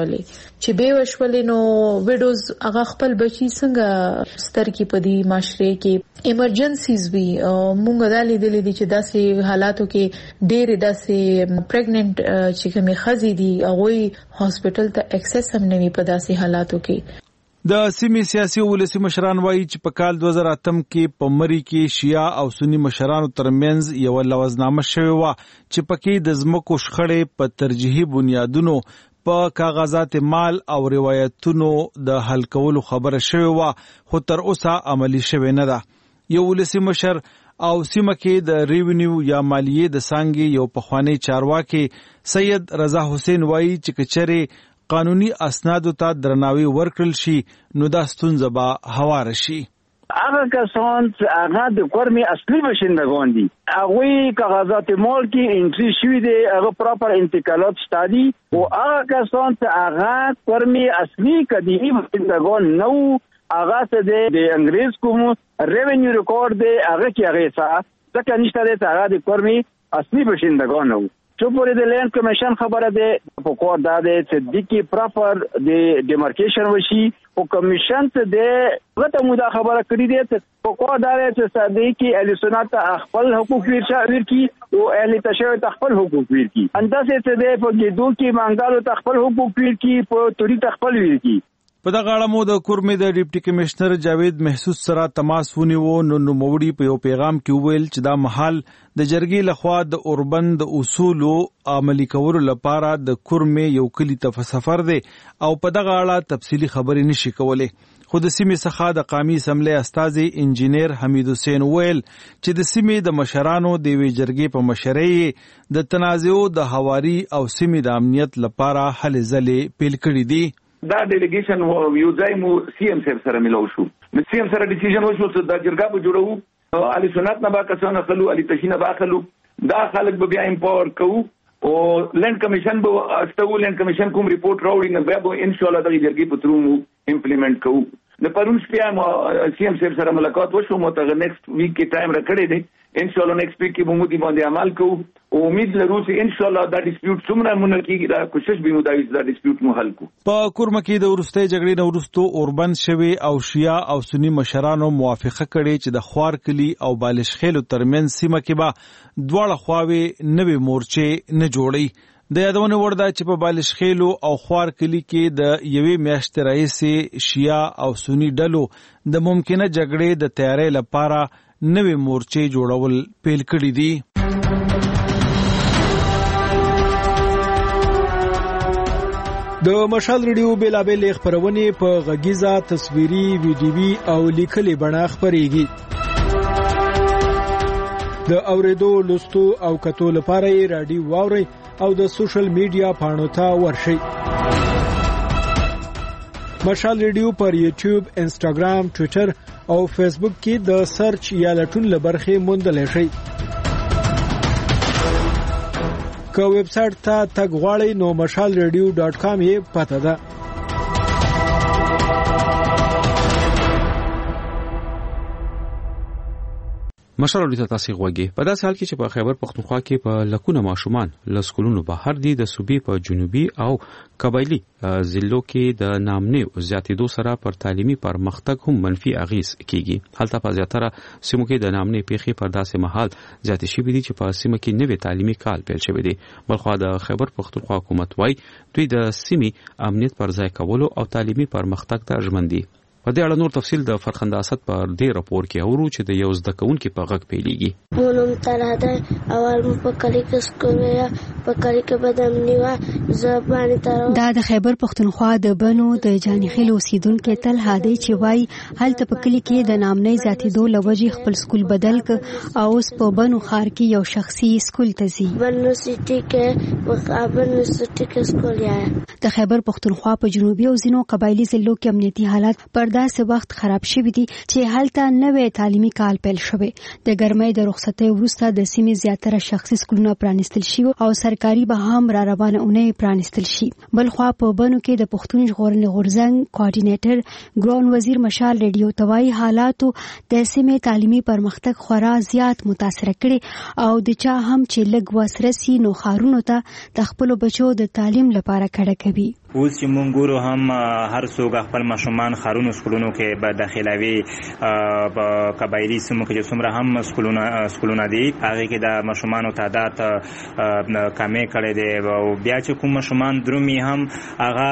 بیوشولې نو ویډوز هغه خپل بچي څنګه ستر کې پدی معاشره کې ایمرجنسیز وی مونږ دالې دي چې داسې حالاتو کې ډېر داسې پریګننٹ چې کمی خزي دي هغه هاسپټل ته اکسس هم نه وي په داسې حالاتو کې. د سیمې سیاسي او ولسي مشران وایي چې په کال 2008 کې په مری کې شیعه او سنی مشرانو ترمنځ یو لوزنامه شوې و چې پکې د ځمکو شخړې په ترجیحي بنیادونو په کاغذات مال او روایتونو د حل کولو خبره شوې و خو تر اوسه عملی شوې نه ده. یو ولسي مشر او سیمه کې د ریونیو یا مالیې د څانګې یو پخوانی چارواکي سید رضا حسین وایي چې کچره قانوني اسنادو ته درناوی ورکړل شي نو دا ستونزه به هوار شي. هغه کسان چې هغه د کورمي اصلي بشندگان دي هغه کاغذات مال کې انټری شوی دی هغه پراپر انتقالات شته دي او هغه کسان چې هغه کورمي اصلي قدیمی بشندگان نو هغه څه د انګریز کوم ریونیو ریکارډ دی هغه کې هغه څه ځکه نشته دی هغه د کورمي اصلي بشندگان نو چو پورې د لینډ کمیشن خبره ده په کور دا ده چې د کی پراپر د ډیمارکیشن وشي او کمیشن ته د غته مودا خبره کړی دی چې په کور دا ده چې صدې کې اهل سنت خپل حقوق ورکی او اهل تشیع خپل حقوق ورکی اندازې ته د په کې دوه کې مانګالو خپل حقوق ورکی په توري خپل ورکی. په دغه اړه مو د کورمې د ډیپټي کمشنر جاوید محسوس سره تماس ونیو نو نوموړي په یو پیغام کې ویل چې دا محل د جرګې لخوا د اوربند د اصول عملي کولو لپاره د کورمې یو کلی ته سفر دی او په دغه اړه تفصیلی خبرې نشي کولای. خو د سیمې څخه د قومي اسمبلی استازي انجینیر حمید حسین ویل چې د سیمې د مشرانو د وی جرګې په مشرۍ د تنازع د حواري او سیمې د امنیت لپاره هلې ځلې پیل کړې دي. دا ډیلیګیشن یو ځای مو سی ام سره ملو شو د سی ام سره ډیسیژن وشو چې دا جرګه به جوړو علي سنت نه با کسان خلو علي تشینه با خلو دا خلک به بیا امپاور کوو او لند کمیشن به استو لند کمیشن کوم ریپورت راوړي نه بیا به ان شاء الله د جرګې په ترومو امپلیمنٹ کوو. د پرون شپه سی ام سره ملاقات وشو مو ته نیکسټ ویک کې ټایم راکړی دی ان شاء الله نیکسټ ویک کې به مو دې باندې عمل کوو او امید لرو چې ان شاء الله دا ډیسپیوټ څومره مونږ کېږي دا کوشش به مو دا ډیسپیوټ مو حل کو. په کورمه کې د ورستۍ جګړې نه وروسته اوربند شوی او شیعه او سنی مشرانو موافقه کړې چې د خوار کلی او بالشخیلو ترمنځ سیمه کې به دواړه خواوې نوې مورچې نه جوړي. د یادونه ورده چې په بالشخیلو او خوار کلی کې د یوې میاشتې راهیسې شیعه او سنی ډلو د ممکنه جګړې د تیاری لپاره نوې مورچې جوړول پیل کړي دي. د مشال ریډیو بیلابل خبرونه په غږیزه تصویري ویډیوي او لیکلي بڼه خبريږي. د اوریدو لوستو او کتو لپاره رادیو واوري او د سوشل میډیا پاڼو ته ورشئ. مشال ریډیو پر یوټیوب، انسټاګرام، ټوئیټر او فیسبوک کې د سرچ یا لټون لبرخه موندلای شئ. که ویب سټ ته تګ غواړئ نو mashalradio.com یې پته ده. مشال ریډیو تاسو غوږی په داسې حال کې چې په خیبر پختونخوا کې په لکونه ماشومان ل سکولونو بهر دي د صوبې په جنوبي او قبایلی ضلعو کې د نامنې زیاتېدو سره پر تعلیمي پرمختګ هم منفي اغیز کیږي. هلته په زیاتره سیمو کې د نامنې پیښې پر داسې مهال زیاتې شوې دي چې په سیمه کې نوې تعلیمي کال پیل شوی دی. بلخو د خیبر پختونخوا حکومت وايي دوی د سیمې امنیت پر ځای کولو او تعلیمي پرمختګ ته ژمن دي. په دې اړه نور تفصیل د فرخنده اسد پر دې راپور کې اورو چې د یو زده کوونکي په غږ پیلېږي. مونږ تر هدا اول مو په کلی کې سکویا په کلی کې بدم نیوا زبانی تر دا د خیبر پختونخوا د بنو د جانخیل اوسیدونکو تل هادي چې وای هلته په کلی کې د نامنې ذاتیدو لوجي خپل سکول بدل ک او اوس په بنو خار کې یو شخصي سکول ته ځي. بنو سټي کې مقابل سټي کې سکول یا د خیبر پختونخوا په جنوبي او ځینو قبایلی ضلعو کې امنیتي حالات پر په داسې وخت خراب شوی دی چې هلته نوې تعلیمي کال پیل شوی. د ګرمۍ د رخصتۍ وروسته د سیمې زیاتره شخصي سکولونه پرانیستل شي او سرکاري به هم را روانه اونۍ پرانیستل شي. بلخوا په بنو کې د پښتون ژغورنې غورځنګ کوارډینیټر ګران وزیر مشال ریډیو توای حالاتو د سیمې تعلیمي پرمختګ خورا زیات متاثر کړي او د چا هم چې لږ وسرسي نو خارونو ته د خپل بچو د تعلیم لپاره کډه کوي. اوس چې مونږ ګورو هم هر څوک خپل ماشومان خارونو سکولونو کې به داخلوي په قبایلی سیمو کې چې څومره هم سکولونه دي هغه کې د ماشومانو تعداد کمې کړي دي او بیا چې کوم ماشومان درومي هم هغه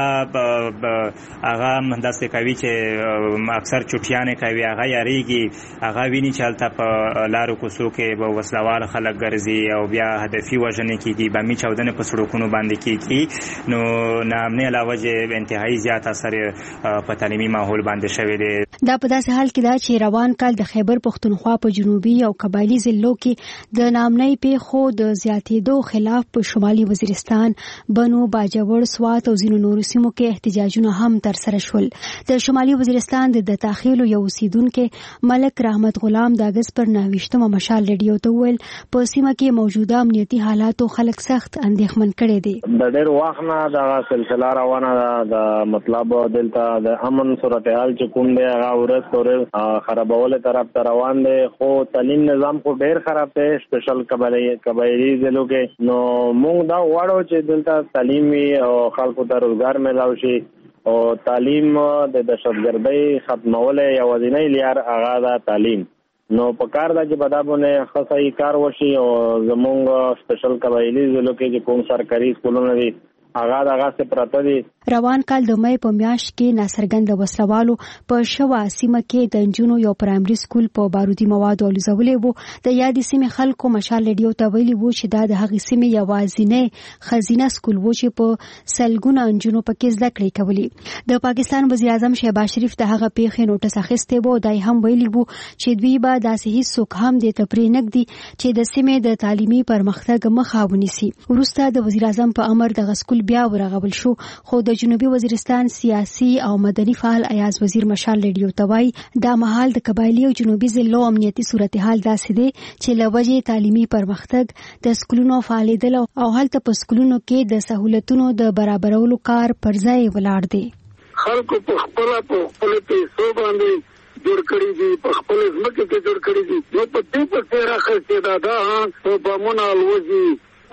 داسې کوي چې اکثر چټیانې کوي هغه یاریږي هغه ویني چې هلته په لارو کوڅو کې به وسلوال خلک ګرځي او بیا هدفي وژنې کېږي بمي چاودنې په سړکونو باندې کېږي نو نامنې علاوه چې انتهایی زیات اثر په تعلیمي ماحول باندې شوی دی. دا په داسې حال کې دا چې روان کال د خیبر پښتونخوا په جنوبي او قبایلی ضلعو کې د نامنۍ پیښو د زیاتېدو خلاف په شمالي وزیرستان، بنو، باجوړ، سوات او ځینو نورو سیمو کې احتجاجونه هم ترسره شول. د شمالي وزیرستان د دتاخیلو یو اوسیدونکو ملک رحمت غلام د اگست پر 29 مشال ریډیو ته وویل په سیمه کې موجوده امنیتي حالاتو خلک سخت اندېښمن کړي دي. د ډېر وخت نه د سلسله روانه د مطلب دلته د امن صورتحال چې کوم دی هغه ورځ پر خرابولو طرف ته روان دی خو تعلیم نظام خو ډېر خراب دی سپیشل قبایلی ضلعو کې. نو موږ دا غواړو چې دلته تعلیم او خلکو ته روزګار میلاو شي او تعلیم د دهشتګردۍ ختمول یوازینی لار هغه د تعلیم. نو په کار دا چې بدابونه خاصه کار وشي او زمونږ سپیشل قبایلی ضلعو کې چې کوم سرکاري سکولونه دي هغه دغه څه پراته دي. روان کال د مې په میاشت کې ناڅرګند وسلوالو په شوا سیمه کې د انجونو یو پرایمري سکول په بارودي موادو الوزولې وو. د یادې سیمې خلکو مشال ریډیو ته ویلي وو چې دا د هغې سیمې یوازینی خزینه سکول وو چې په سلګونه انجونو پکې زده کړې کولې. د پاکستان وزیر اعظم شهباز شریف د هغه پیښې نوټس اخیستی وو. دای هم ویلي وو چې دوی به داسې هیڅوک هم د تپرې نګدي چې د سیمې د تعلیمي پرمختګ مخه ونیسي. وروسته د وزیر اعظم په امر دغه سکول بیا ورغول شو خو د جنوبي وزیرستان سیاسي او مدني فعال ایاز وزیر مشال ریډیو ته وایي دا مهال د قبایلی او جنوبي ضلعو امنیتي صورتحال داسې دی چې له وجې تعلیمي پرمختګ د سکولونو فعالیدل او هلته په سکولونو کې د سہولتونو د برابرولو کار پر ځای ولاړ دی. خلکو په خپل پیسو باندې جوړ کړی دي په خپل ځمکه کې جوړ کړی دي نو په دې په څیر راخسته دا په بمونه الوزي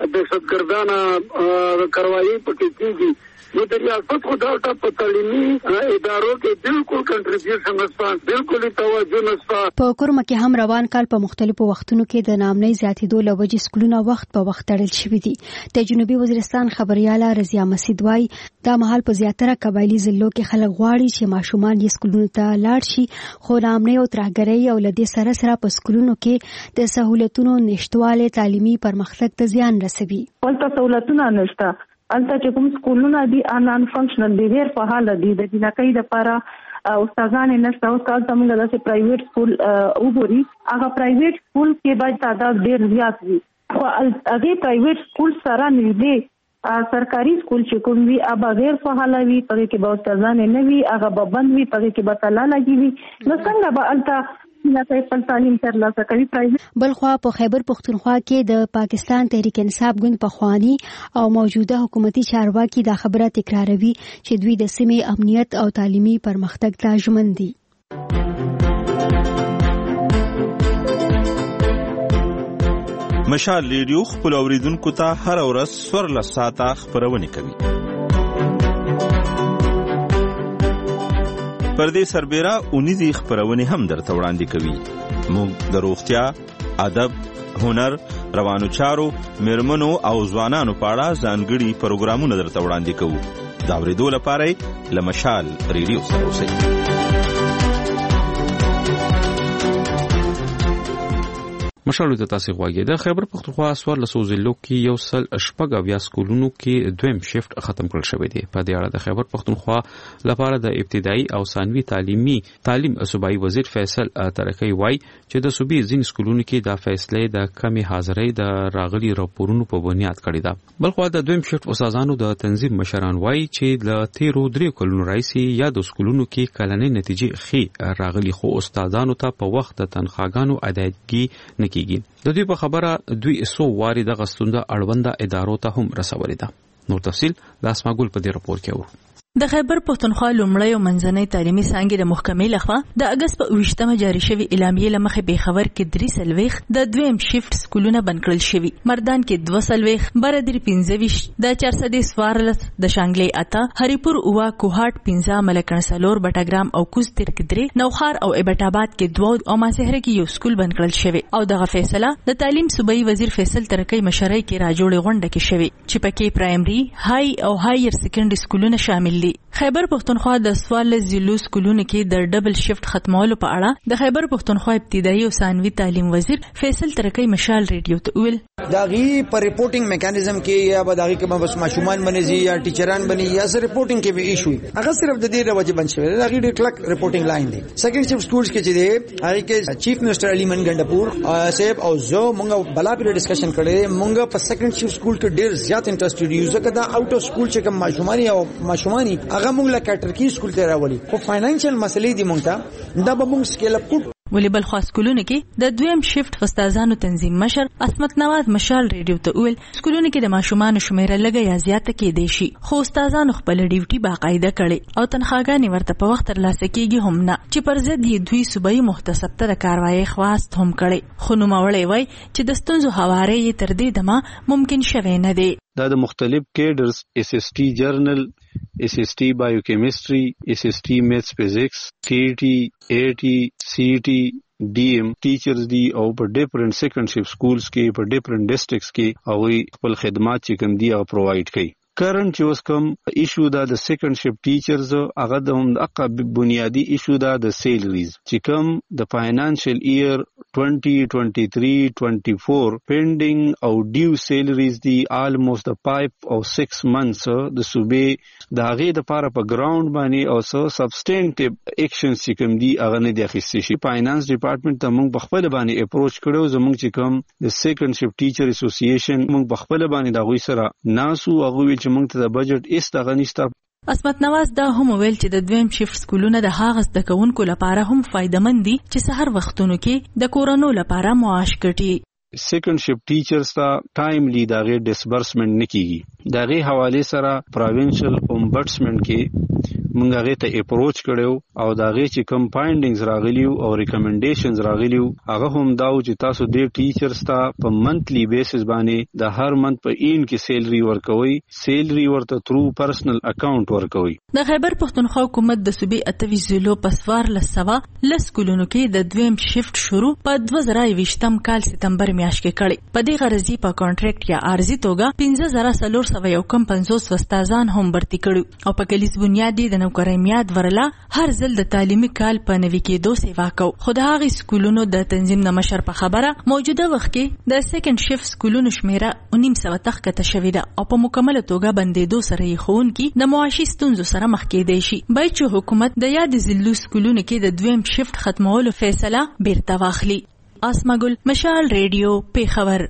دهشتګردانه کاروایی پکې کیږي. نو د ریاست خو دا په تعلیمي ادارو کې بالکل کنټریبیوشن نشته بالکل توجه نشته. په کورمه کې هم روان کال په مختلفو وختونو کې د نامنۍ زیاتېدو له وجې سکولونه وخت په وخت تړل شوي دي. د جنوبي وزیرستان خبرياله رضیا مسعود وايي دا مهال په زیاتره قبایلی ضلعو کې خلک غواړي چې ماشومان یې سکولونو ته لاړ شي خو نامنۍ او ترهګرۍ او له دې سره په سکولونو کې د سہولتونو نشټواله تعلیمي پرمختګ ته زیان رسوي. ولته سہولتونه نشته البته چې کوم سکولونه دي ان فنکشنل دي غیر فعال دي د جنکۍ لپاره استادان نشته. استاد زموږ د پرایویټ سکول وګوري هغه پرایویټ سکول کې باید تعداد ډیر زیات وي خو هغه پرایویټ سکول سره نږدې سرکاري سکول چې کوم وي هغه غیر فعال وي پرې کې به استادان نه وي هغه به بند وي پرې کې به تالا لګي وي نو څنګه به البته بلخوا په خیبر پښتونخوا کې د پاکستان تحریک انصاف ګوند پخوانی او موجوده حکومتي چارواکي دا خبره تکراروي چې دوی د سیمې امنیت او تعلیمي پرمختګ ته ژمن دي. مشال ریډیو خپل اوریدونکو ته هر ورځ سور لساته خبرونه کوي. پر دې سربېره اونیزي خبرونه هم درته وړاندې کوي. موږ د روغتیا، ادب، هنر، روانو چارو، میرمنو او ځوانانو په اړه ځانګړي پروګرامونه درته وړاندې کوو. دا اورېدو لپاره له مشال ریډیو سره اوسئ. مشالو ته تاسو غواړئ د خیبر پختونخوا سوار لسو ضلعو کې یو سل شپږ اویا سکولونو کې دویم شیفت ختم کړل شوی دی. په دې اړه د خیبر پختونخوا لپاره د ابتدایي او ثانوي تعلیم صوبایي وزیر فیصل ترکی وایي چې د صوبې ځین سکولونو کې دا فیصله د کمی حاضرۍ د راغلي راپورونو په بنیاد کړې ده. بلخو د دویم شیفت استادانو د تنظیم مشران وایي چې د 13 کلونو راځي یا د سکولونو کې کلنې نتیجې ښې راغلي خو استادانو ته په وخت د تنخواګانو ادایګي کیږي. د دوی په خبره دوی اسو واري د غستونده اړونده ادارو ته هم رسولې ده. نور تفصيل د اسماګل په دې راپور کې ورو. د خیبر پختونخوا لومړی او منځنۍ تعلیمي څانګې د محکمې لخوا د اگست په 28مه جاری شوی اعلامیې لمخې به خبر کې 3 د دویم شیفت سکولونه بند کړل شوی. مردان کې 2 بردر 15 د 414 د شانګلې اتا هریپور اوا کوهاټ 15 ملکن سلور بټاګرام او کوز ترک 3 نوخار او ابټ آباد کې 2 او ماسهره کې یو سکول بند کړل شوی او دغه فیصله د تعلیم صوبایي وزیر فیصل ترکی مشرۍ کې راجوړې غونډه کې شوی چې پکې پرایمري های او هایر سیکنډري سکولونه شامل دي. خیبر پختونخوا د سوال ضلعو سکولونو کې د ډبل شیفت ختمولو په اړه د خیبر پختونخوا ابتدایي او ثانوي تعلیم وزیر فیصل ترکی مشال ریډیو ته ویل داغي پر ریپورټینګ میکانیزم کې یا بداغي کې بس ماشومان بنځي یا ټیچران بني یا سره ریپورټینګ کې به ایشو هغه صرف د دې راوځي بن شوی داغي ډېر کلک ریپورټینګ لاین دی. سیکنډ شیفت سکولز کې چې دی هغه کې چیف منسٹر علي من ګندپور صاحب او زه مونږه بلا پیری ډسکشن کړی مونږه په سیکنډ شیفت سکول کې ډېر زیات انټرېسټډ یو ځکه دا آوټ اف سکول چې کوم ماشومانی هغه مونږ لا کټرکی سکول ته راولي خو فاینانشل مسلې دي مونږ ته دا به مونږ سکیل اپ کوو. ولی بل خاص سکولونو کې د دویم شیفت استادانو تنظیم مشر اسمت نواز مشال ریډیو ته ویل سکولونو کې د ماشومان شمیره لګي یا زیاته کې دي شي خو استادانو خپل ډیوټي باقاعده کړي او تنخواګانې ورته په وخت ترلاسه کیږي هم نه چې پر ضد یې دوی صوبایي محتسب ته د کاروایی خواست هم کړي خو نوموړی وای چې د ستونزو هواره یې تر دې دمه ممکن شوی نه دی. دا د مختلف کیډرز SST جرنل SST بایوکیمستري SST میتھس فزکس KT AT CT DM ټیچرز دی او په ډیفرنٹ سیکنډ شیفت سکولز کې په ډیفرنٹ ډسټرکټس کې او خپل خدمات چې کوم دی هغه پرووایډ کوي. کرنٹ چې اوس کوم ایشو دا د سیکنډ شیفت ټیچرز هغه د اقا بنیادی ایشو دا د سیلریز چې کوم د فاینانشل ایئر 2023-24 پینډینګ او ډیو سیلریز دی آلموست د 5 او 6 منثس د صوبې د هغه د لپاره په ګراوند باندې او سو سبسټینټیو اکشن چې کوم دی هغه نه دی اخیستل شي. فاینانس ډپارټمنټ ته موږ په خپل باندې اپروچ کړو زموږ چې کوم د سیکنډ شیفت ټیچر اسوسییشن موږ په خپل باندې دا غوي سره ناسو هغه چې موږ ته د بجټ ایست غنښت. اسمت نواز دا هم ویل چې د دویم شیفت سکولونه د هغه زده کوونکو لپاره هم فائدمن دي چې سحر وختونو کې د کورونو لپاره معاش کټي. سیکنډ شیفت ټیچرز ته ټایملی داغه ډیسبرسمنت نکېږي. داغه حواله سره پروینشل امبډسمنت کې موږ هغه ته اپروچ کړو او داغه چې کم فایندینګز راغلیو او ریکمنډیشنز راغلیو هغه هم داو چې تاسو د ټیچرز ته په منتلی بیسس باندې د هر منت په این کې سیلری ورکوي سیلری ورته تھرو پرسنل اکاونټ ورکوي. د خیبر پختونخوا حکومت د صوبې 28 ضلعو پسوار لسوا لسکولونو کې د دویم شیفت شروع په 2020 کال سپتمبر میاشت کې کړي. په دې غرضی په کانټریکټ یا عارضی توګه 15450 استادان هم برتی کړي او په کلیس بنیادی د نوکرۍ میاد ورلا هر ځل د تعلیمي کال په نوي کېدو سیوا کو. خو د هغې سکولونو د تنظیم د مشر په خبره موجوده وخت کې د سیکنډ شیفت سکولونو شمیره 1900 تخکته شوې ده او په مکمله توګه بندېدو سره یې ښوونکي د معاشي ستونزو سره مخ کېدی شي. باید چې حکومت د یاد ضلعو سکولونو کې د دویم شیفت ختمولو فیصله بیرته واخلي. اسماګل مشال ریډیو پیښور.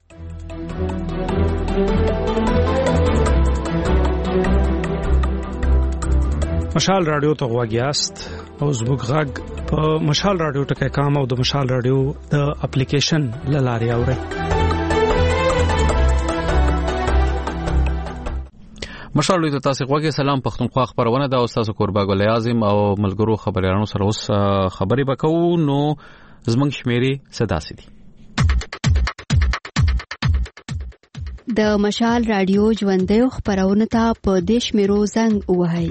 مشال رادیو ته غواګیاست او زموږ غږ په مشال رادیو ټکي کام او د مشال رادیو د اپلیکیشن لاري اوري. مشال رادیو ته تاسو غواګی سلام پختونخوا خبرونه دا استاد قربا ګل اعظم او ملګرو خبريالانو سره اوس خبري وکاو نو زمنګ شمیري صدا سي د مشال رادیو ژوندې خبرونه ته په دیش میرو زنګ وهاي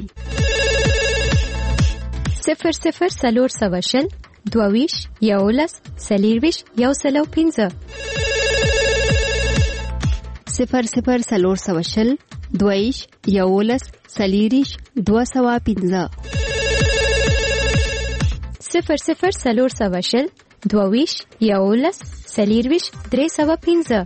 00 سلور سواشل دوویش یولس سلیرویش یوسلو 15 00 سلور سواشل دوویش یولس سلیریش 215 00 سلور سواشل 22 11 40 315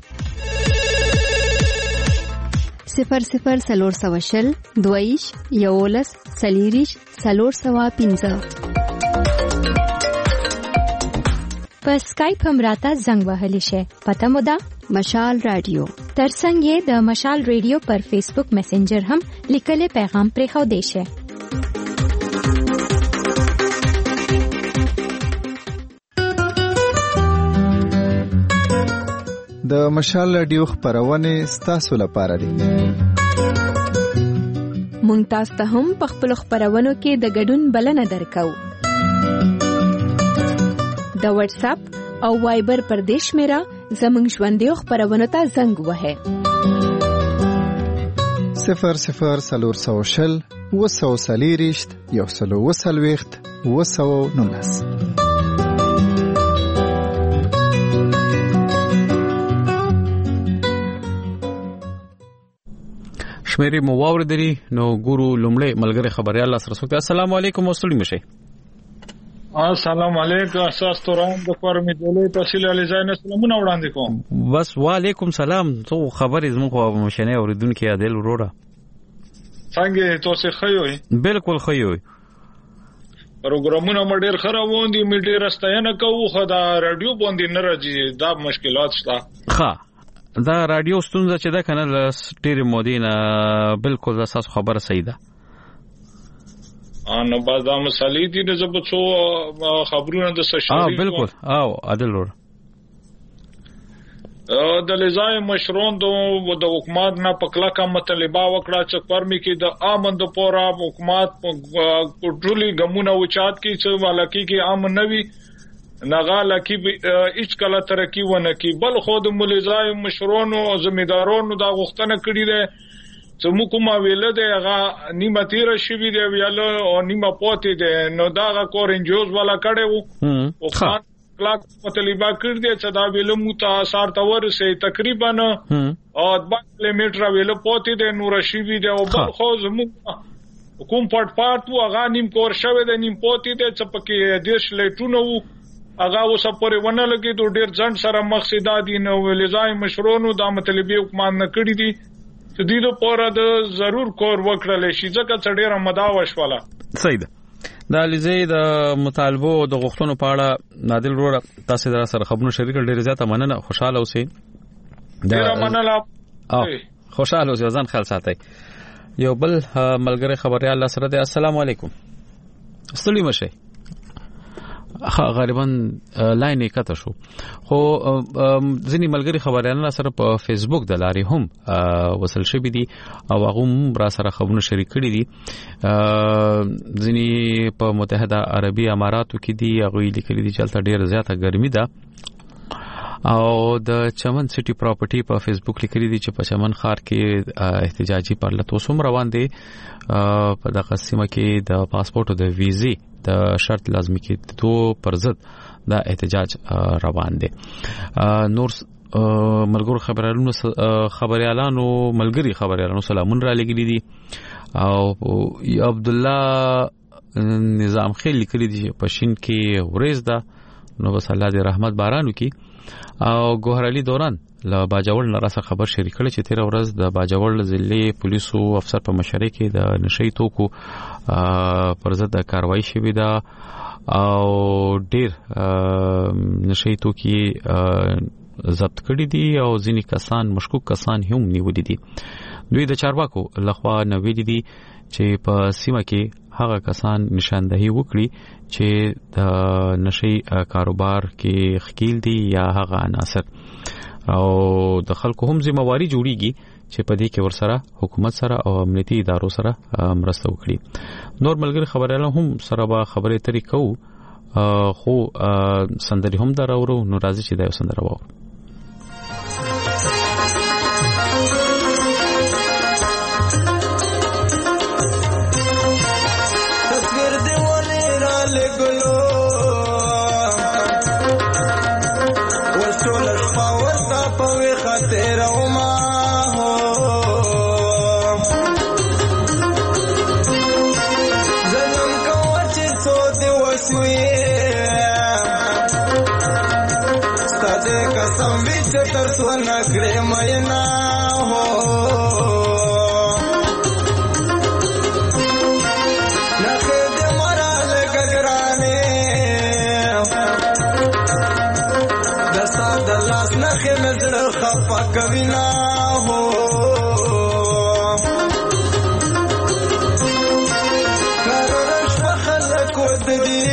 00 410 22 11 40 315 په اسکایپ هم راته زنګ وهلی شي. پته مو ده مشال رادیو. ترڅنګ یې د مشال رادیو پر فیسبوک میسنجر هم لیکلي پیغام پرېښو دی شي. د مشال رادیو خبرونه ستاسو لپاره دي. مونږ تاسو ته هم په خپل خبرونو کې د ګډون بلنه درکو. د واتس اپ او وایبر پر دیش میرا زمنګ ژوندې خبرونه ته زنګ وهه 00 410 240 شمیرې مو واوریدلې نو ګورو لومړی ملګری خبريال سره سوته. السلام علیکم وسلم مشه. السلام علیکم اساس توران د فارمې دولې تحصیل علی زین سلامونه وړاندې کوم. بس وعلیکم سلام. تو خبرې زموږ مشنه اوریدونکو عادل وروړه څنګه تاسو خیوي؟ بالکل خیوي. پروګرامونه مډیر خرابون دي میډیر استاینه کوو خدا رادیو باندې نه راځي دا مشکلات شته. ښه دا رادیو ستونزه چې دا کنه ډېر مودینه بالکل اساس خبره صحیح ده. نو باز دا مسالې دي چې په څو خبرونه د سشاري بالکل او عادل ور د لزای مشرون د حکومت نه پکلا کا مطالبه وکړه چې فرمي کې د امن د پورا حکومت ټولي ګمونه وچات کې چې ولکې کې امن نوي نغاله کې هیڅ کله ترقی ونه کې بل خود ملزای مشرون او زمیدارونو دا غوښتنه کړې ده چې موږ کومه ویل ده هغه نیمه تیر شوی دی ویل او نیمه پاتې ده نو دا کور انجوز والا کړي وو او خان کلاک مطالبه کړ دې چې دا ویل مو ته اثر تور سي تقریبا او 2 کیلومتر ویل پاتې ده نور شوی دی او بل خو زموږ کوم پټ وو هغه نیم کور شوی ده نیم پاتې ده چې پکې دیش لیټونه وو هغه اوس پورې ونه لګي دوه ډیر ځن سره مقصدا دي نو لزای مشرونو دا مطالبه حکومت نه کړی دي چې دې د پوره د ضرور کور وکړل شي ځکه چې ډیره مداوش والا صحیح ده. دا لزی د مطالبه او د غوښتنو په اړه نادل وروړه تاسو سره خبرونه شریک ډیر زیاته مننه خوشاله اوسئ. ډیره مننه خوشاله اوسئ ځان خیال ساتئ. یو بل ملګری خبريال سره د السلام علیکم ستړي مشه غالبا لاین کته شو خو ځینی ملګری خبريالانو سره په فیسبوک د لارې هم وصل شوی دي او هغه هم را سره خبرونه شریک کړي دي. ځینی په متحده عربي اماراتو کې دي هغه لیکلي دي چې تل ډیره زیاته ګرمي ده او د چمن سټي پراپرټي په فیسبوک لیکلي دي چې په چمن ښار کې احتجاجي پرلتوسم روان دي په دغه سیمه کې د پاسپورت او د ویزې د شرط لازمي کېدو پر ضد دا احتجاج روان دي. نور ملګرو خبريالانو ملګری خبريالانو سلامون را لګیلي دي او عبد الله نظام خیل لیکلي دي پښین کې ورځ ده نو بس الله دې رحمت بارانو کی او ګوهر علي دوران له باجوړ نه راسه خبر شریک کړي چې 13 ورځ د باجوړ ضلعي پولیسو افسر په مشرۍ کې د نشئی توکو پر ضد کاروایی شوې ده او ډیر نشئی توکي ضبط کړي دي او ځینې کسان مشکوک کسان هم نیولي دي. دوی د چارواکو لخوا نویلي دي چې په سیمه کې هغه کسان نشاندهي وکړي چې د نشئی کاروبار کې خکیل دي یا هغه عناصر او د خلکو هم ذمہواری جوړیږي چې په دې کې ورسره حکومت سره او امنیتي ادارو سره مرسته وکړي. نور ملګری خبريالان هم سره به خبرې ترې کوو خو سندري هم دراورو نو راځي چې دا یو سندره وو. تر سونه کړې مینا هو نخې دې مرال ګرانې دستا د لاس نخې مې زړه خفه کوي نه هو کارش په خلک وددي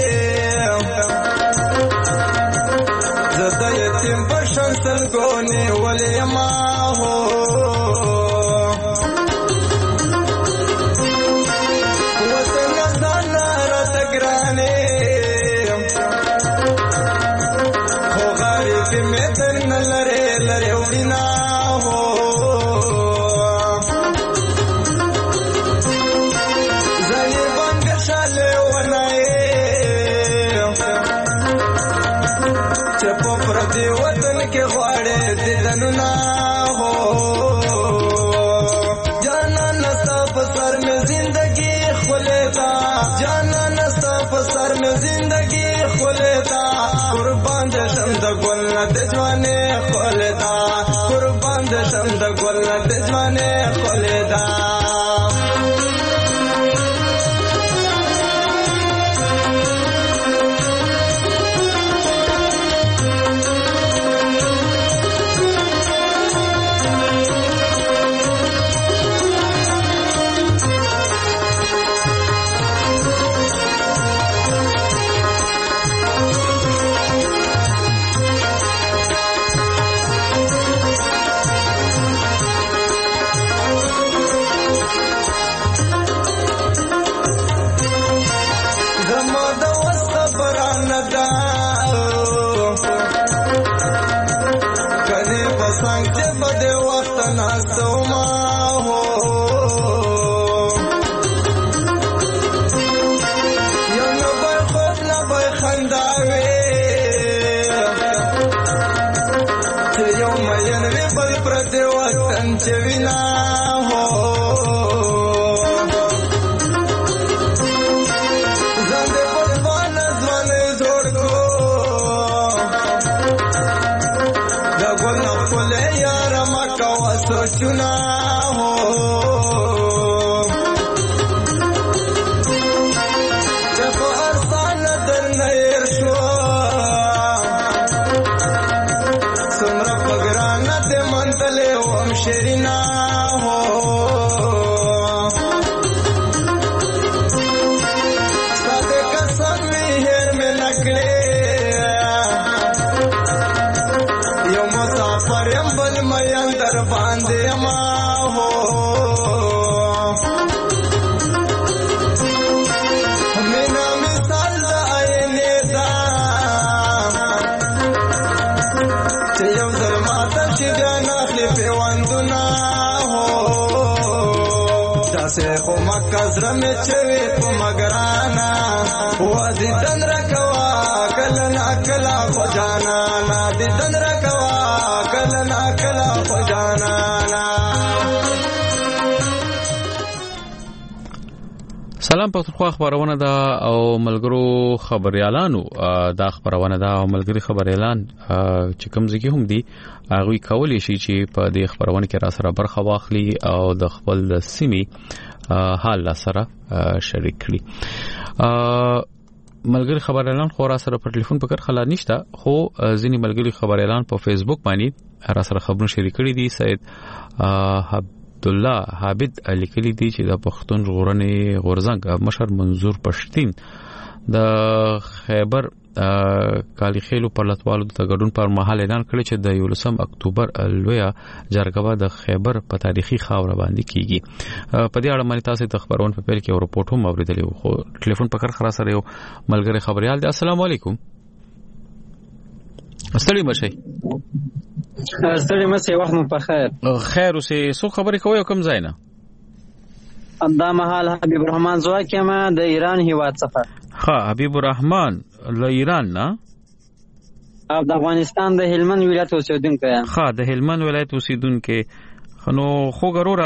زه د یتیم په شان سلګونې ولې ما هو وطن ځان راته ګرانې خو غریب مې درنه لرې لرې وړینا هو زه یې بنګ شاله ونایې چې په پردي وطن کې غواړې دیدنونه هو جانا نستا په سر مې زندگی خولېدا جانا نستا په سر مې زندگی خولېدا قربان دې شم د ګل نه د ځوانې خولېدا قربان دې شم د ګل نه د ځوانې خولېدا زرمه چوي په مګرانا وادي دن رکوا کله نا کلا خو جانا نا دي دن رکوا کله نا کلا خو جانا نا سلام پښتونخوا خبرونه ده او ملګرو خبريالانو دا خبرونه ده او ملګری خبريالان چې کوم ځکه هم دي هغه کولای شي چې په دې خبرونه کې را سره برخه واخلي او د خپل سیمې حال سره شریک کړي ملګری خبريالان خو را سره په ټلیفون په کار خلا نشته خو ځینی ملګری خبريالان په فیسبوک باندې را سره خبرونه شریک کړي دي سید عبدالله حابد لیکلي دي چې د پښتون ژغورنې غورزنګ مشر منظور پښتين د خیبر کالی خېلو پر لټوالو د ګډون پر مهال اعلان کړی چې د 11 اکتوبر لویا جرګه د خیبر په تاریخي خاور باندې کیږي په دې اړه مې تاسو ته خبرونه په پیل کې او رپورټ هم اوریدلی خو ټلیفون په کار خلاص سره یو ملګری خبريال دی السلام علیکم ستړي مشه ستړي مشه وخت مو په خیر خیر اوسې سو خبرې کوي کوم ځای نه دا مهال حبیب الرحمن زواکمه د ایران هیواد څخه ها حبیب الرحمن له ایران نه او د افغانستان د هلمند ولایت اوسیدونکو ها د هلمند ولایت اوسیدونکو نو خو ګروره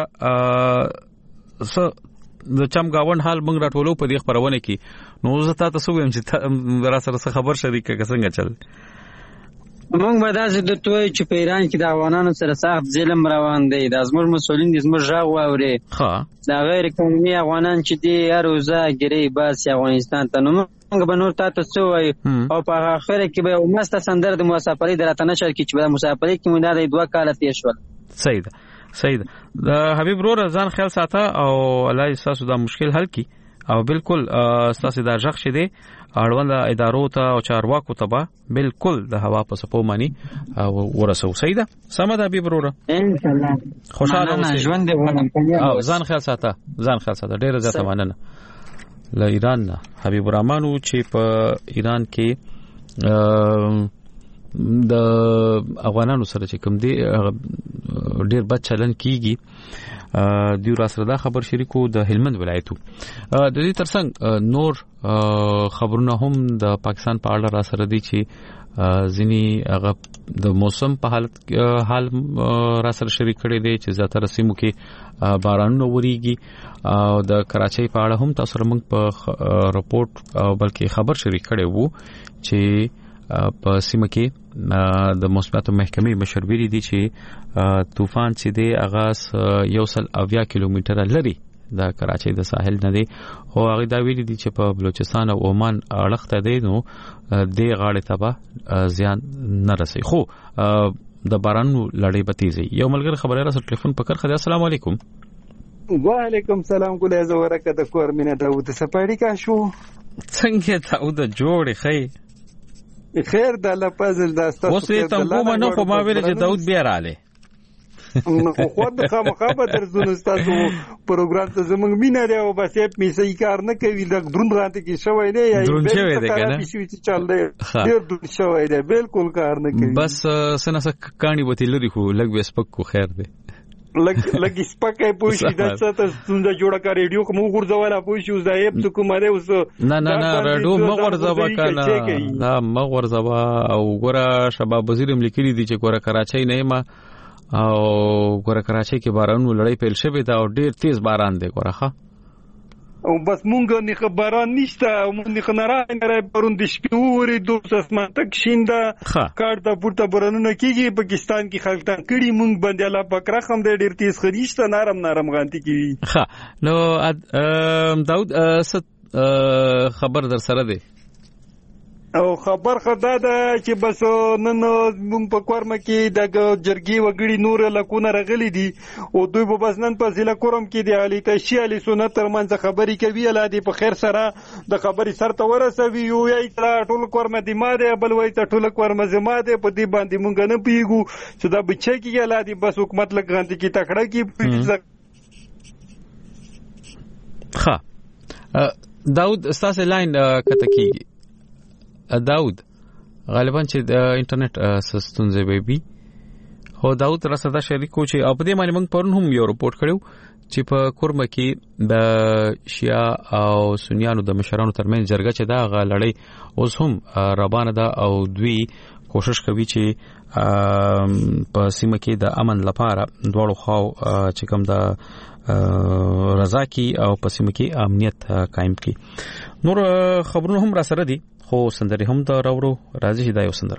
د چمګاوند حال موږ راټولو په دې خبرونه کې نو زه تاسو ویم چې را سره خبر شریک څنګه چل موږ به داسې درته وایو چې په ایران کې د افغانانو سره سخت ظلم روان دی. دا زموږ مسؤلین دي زموږ غږ واوري. دا غیر قانوني افغانان چې دي هر ورځ ګرې باسي افغانستان ته. نو موږ به نور تاسو څه وایو او په اخر کې به یو مسته سندره د مسافرۍ درته نشر کې چې د مسافرۍ کې مونږ د 2 کال تیر شول. صحیح ده حبیب ورور ځان خیال ساته او الله تاسو دا مشکل حل کړي او بالکل تاسو دا ځخ شه دي اړوند ادارو ته او چارواکو ته به بالکل د هوا په سپو مانی ورسو. صحیح ده سم ده حبیب ورور ان شاء الله خوشاله اوسئ ژوند دې او ځان خیال ساته ډیره زیاته مننه. له ایران نه حبیب الرحمن چې په ایران کې د افغانانو سره چې کوم دی ډیر بد چلن کیږي دیو را سره دا خبر شریکو د هلمند ولایتو. د دې ترڅنګ نور خبرونه هم د پاکستان په اړه را سره دي چې ځینی هغه د موسم په حال را سره شریک کړي دي چې زیاتره سیمو کې بارانونه وریږي او د کراچۍ په اړه هم تاسو موږ په رپورټ بلکې خبر شریک کړي وو چې په سیمه کې د موسمیاتو محکمې مشر ویلي دي چې طوفان چې دی هغه 180 کیلومتره لري د کراچۍ د ساحل نه دی او هغه دا ویلي دي چې په بلوچستان او عمان اړخته دی نو د غاړې ته به زیان نه رسي. خو د بارانو لړۍ به تیزي. یو ملګری خبره را سره ټلیفون پکړ خدای السلام علیکم. وعلیکم سلام ګولې زورکه د کور مینه داوود سپاړی کا شو څنګه داوود جوړې خې خیر د الله فضل دا ستاسو اوس یې تاسو نه خو ما ویل چې داوود بیا رااله نو خو د خامخابه درځونه ستاسو پروګرام ته زمونږ مینه لري او بس یې میسي کار نه کوي د دروند غانته کې شوی نه یا شوی دی کنه چې چل دی ډیر دروند شوی دی بالکل کار نه کوي بس سنه کانی وتی لري خو لګ وسپک کو خیر دی لګ سپکای پوښی دا څه ته څنګه جوړه کا ریډیو کوم ورځواله پوښی اوس دا یب څه کومه اوس نه ریډیو مغورځوا کنه دا مغورځوا او ګوره شباب وزیرم لیکلي دي چې ګوره کراچۍ نه ما او ګوره کراچۍ کې بارانو لړۍ پیل شوه دا ډیر تیز باران دی ګوره ښه او بس مونږ نه خبران نشته مونږ نه راځي پرون د شپې وری دوه اسمان تک شینده کار د پورته برانونه کیږي پاکستان کې خلک ته کړي مونږ باندې الله پاک رحم دې ډیر تیز خریشته نرم غانتی کیږي. ها نو داود خبر در سره دی او خبر خدا ده چې بس نن موږ په کورمه کې د جرګي وګړي نور لکونه رغلي دي او دوی په بس نن په ضلع کورم کې د علي تشي علي سنت ترمنځ خبري کوي الاده په خیر سره د خبري سره ته ورسوي یو یې ټول کورمه دی ماده بل وای ته ټول کورمه زما ده په دې باندې مونږ نه پیګو چې دا بچی کې الاده بس حکومت لګانتي کې تکړه کې ها داود استاد لاین کته کیږي داود غالبا چې د انټرنیټ سستونزه وي هو داود را سره شریکو چې په دې باندې موږ پرون هم یو رپورټ کړو چې په کورمه کې د شیا او سنیانو د مشرانو ترمنځ جرګه چې دا غلړی اوس هم روانه ده او دوی کوشش کوي چې په سیمه کې د امن لپاره دواړو خواو چې کوم د رضا کی او په سیمه کې امنیت قائم کړي. نور خبرونه هم را سره دي خو سندري هم دا راوړو راځي دا یو سندره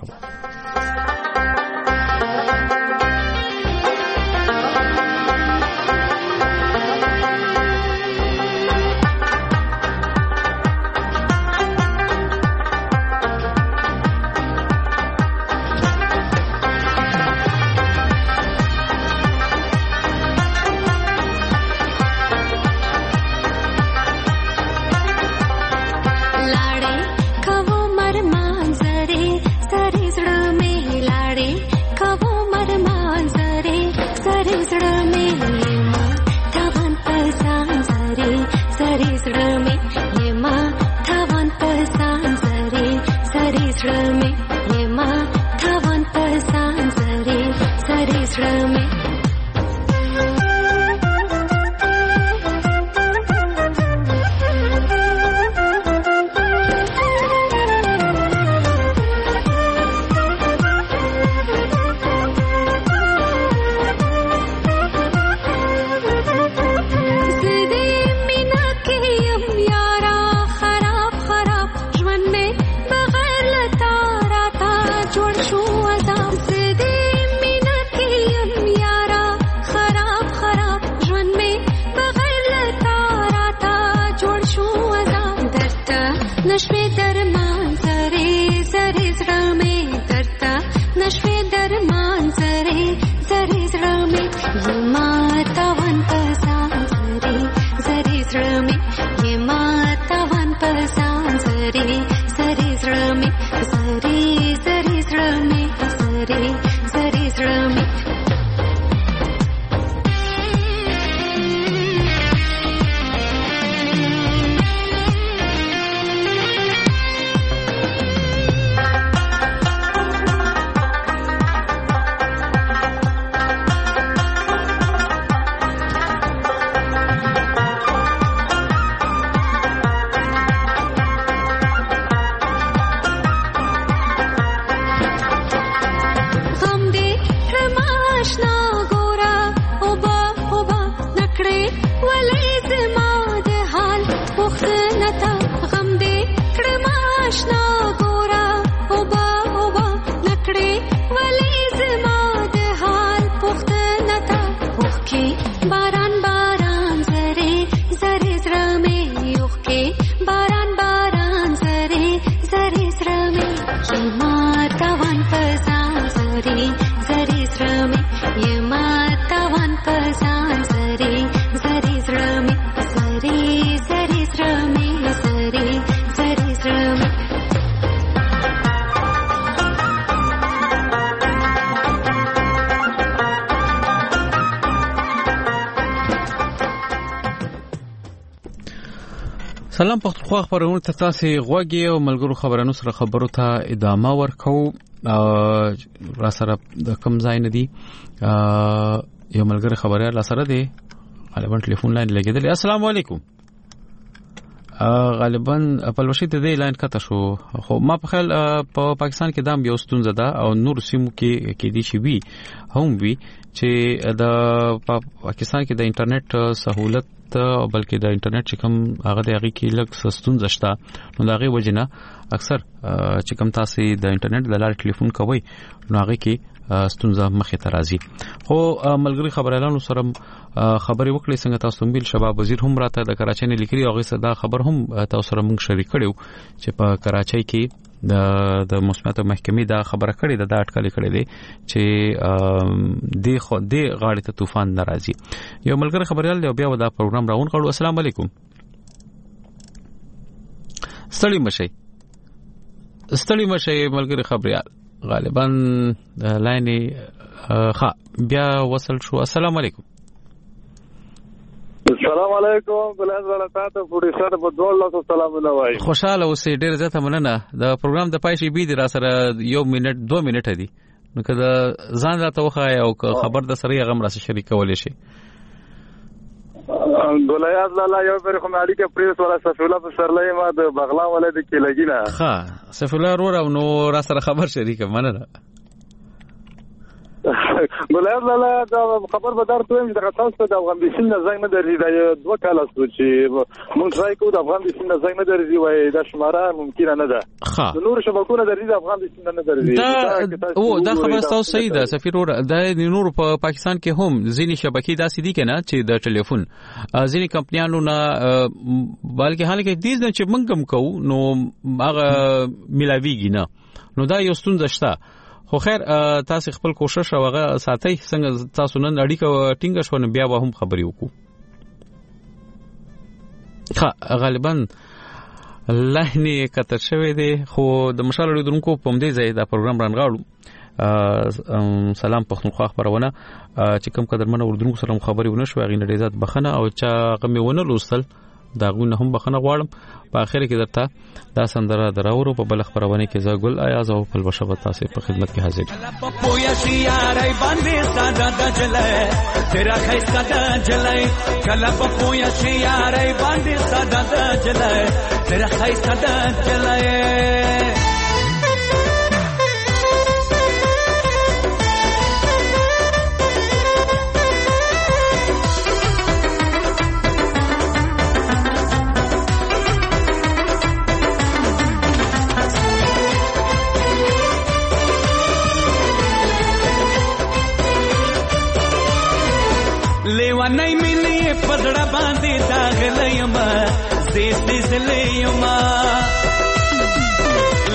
نشوي درمان زری زری زړه مې درته نشوي درمان زری زری زړه مې یما تاوان پسان زری زری زړه مې یما تاوان پسان زری زری زړه مې زری زری زړه مې زری زری زړه مې سلام پښتونخوا خبرونه ته تاسو غوږی او ملګرو خبرونو سره خبرو ته ادامه ورکو را سره د کم ځای نه دی یو ملګری خبره را سره دی غالبا ټلیفون لاین لګیدل. السلام علیکم. غالبا په لوشي ته دی لاین کته شو خو ما په خیال په پاکستان کې دام یو ستونزه ده او نور سیمو کې دي شي وي هم وي چې د پاکستان کې د انټرنیټ سہولت بلکې د انټرنیټ چې کوم هغه د هغه کې لږ سستون زشتا نو دا غي وجنه اکثر چې کوم تاسو د انټرنیټ د لارې ټلیفون کوي نو هغه کې ستونزه مخې ته راځي. خو ملګری خبرالانو سره خبرې وکړې څنګه تاسو موبایل شباب وزیر هم راته د کراچۍ نه لیکلي او غي صدا خبر هم تاسو سره موږ شریک کړو چې په کراچۍ کې د مسمت محکمې دا خبره کړې ده دا اټکل کړی دی چې د غاړې ته طوفان ناراضي. یو ملګری خبريال دی بیا دا پروګرام راون غړو. السلام علیکم. ستړي مشي ملګری خبريال غالبا لاین بیا وصل شو. السلام علیکم. السلام علیکم. بلال زړه تاسو پوری سره په 12 سلام نه وای. خوشاله اوسې ډیر زیاته مننه. د پروګرام د پایشي بي دی را سره 1 منټ 2 منټه دي نو کله ځان راته وخای او خبر د سره غم را سره شریک کولې شي. ګولایات لاله یو پر کوم اړیکه پریس ولا سفیلا په سرلې ما د بغلا ولې د کېلګینا ها سفیلا ورو نو را سره خبر شریک مننه. ګولایات لاله دا خبر به درته وایم چې تاسو د افغان بیسین نه زنګ نه درځي دا 2 کال است چې مونږ راي کوو د افغان بیسین نه زنګ نه درځي وای دا شماره ممکن نه ده. د نور شبکو نه درځي د افغان بیسین نه درځي. دا خبره تاسو صحیح ده سفیر ور د نور په پاکستان کې هم ځینی شبکې داسې دي کنه چې د ټلیفون ځینی کمپنیانو نه بلکې حالکه دې چې مونږ هم کوو نو هغه ملاویږي نه نو دا یو ستونزه شته. خو خیر تاسو خپل کوشش او هغه ساتي څنګه تاسو نن اړیکه ټینګ شو نو بیا به هم خبرې وکړو. غالبا لهنی کتر شوی دی خو د مشال لیدونکو په مدې ځای دا پروګرام رانغاړو. سلام پښتونخوا خبرونه چې کوم قدرمن اردوونکو سره خبرې ونه شو غي نړیزات بخنه او چا غمه ونه لوستل دا غونه هم بخنه غواړم. په اخر کې درته دا سندره دراورو په بل خبرونه کې زګل ایاز او په بشو تاسو په خدمت کې حاضر. پویا شیارای باندې ساده د جلای تیرا خیسه د جلای کله پویا شیارای باندې ساده د جلای تیرا خیسه د جلای لیوانای مینه پزړه باندې داغلې ما زیستې زلې ما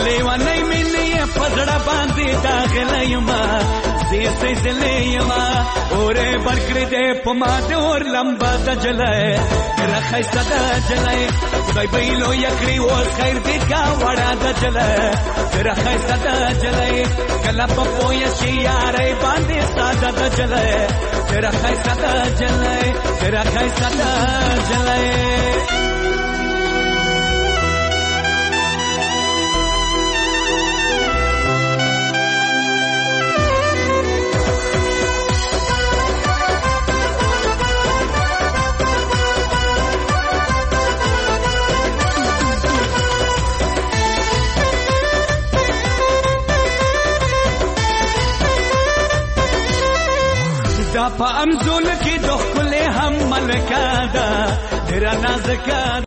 لیوانای مینې پزړه باندې داخله یما سې سلې یما اورې برکړې دې پما دې اور لمبا د جلای راخای صدا جلای خدای بیلو یکړي او خیر دې کا وړا د جلای راخای صدا جلای کله په پویا شي یارې باندې صدا د جلای راخای صدا جلای راخای صدا جلای دا په امزول کې د خپل هم ملکا دا ډیر نازکا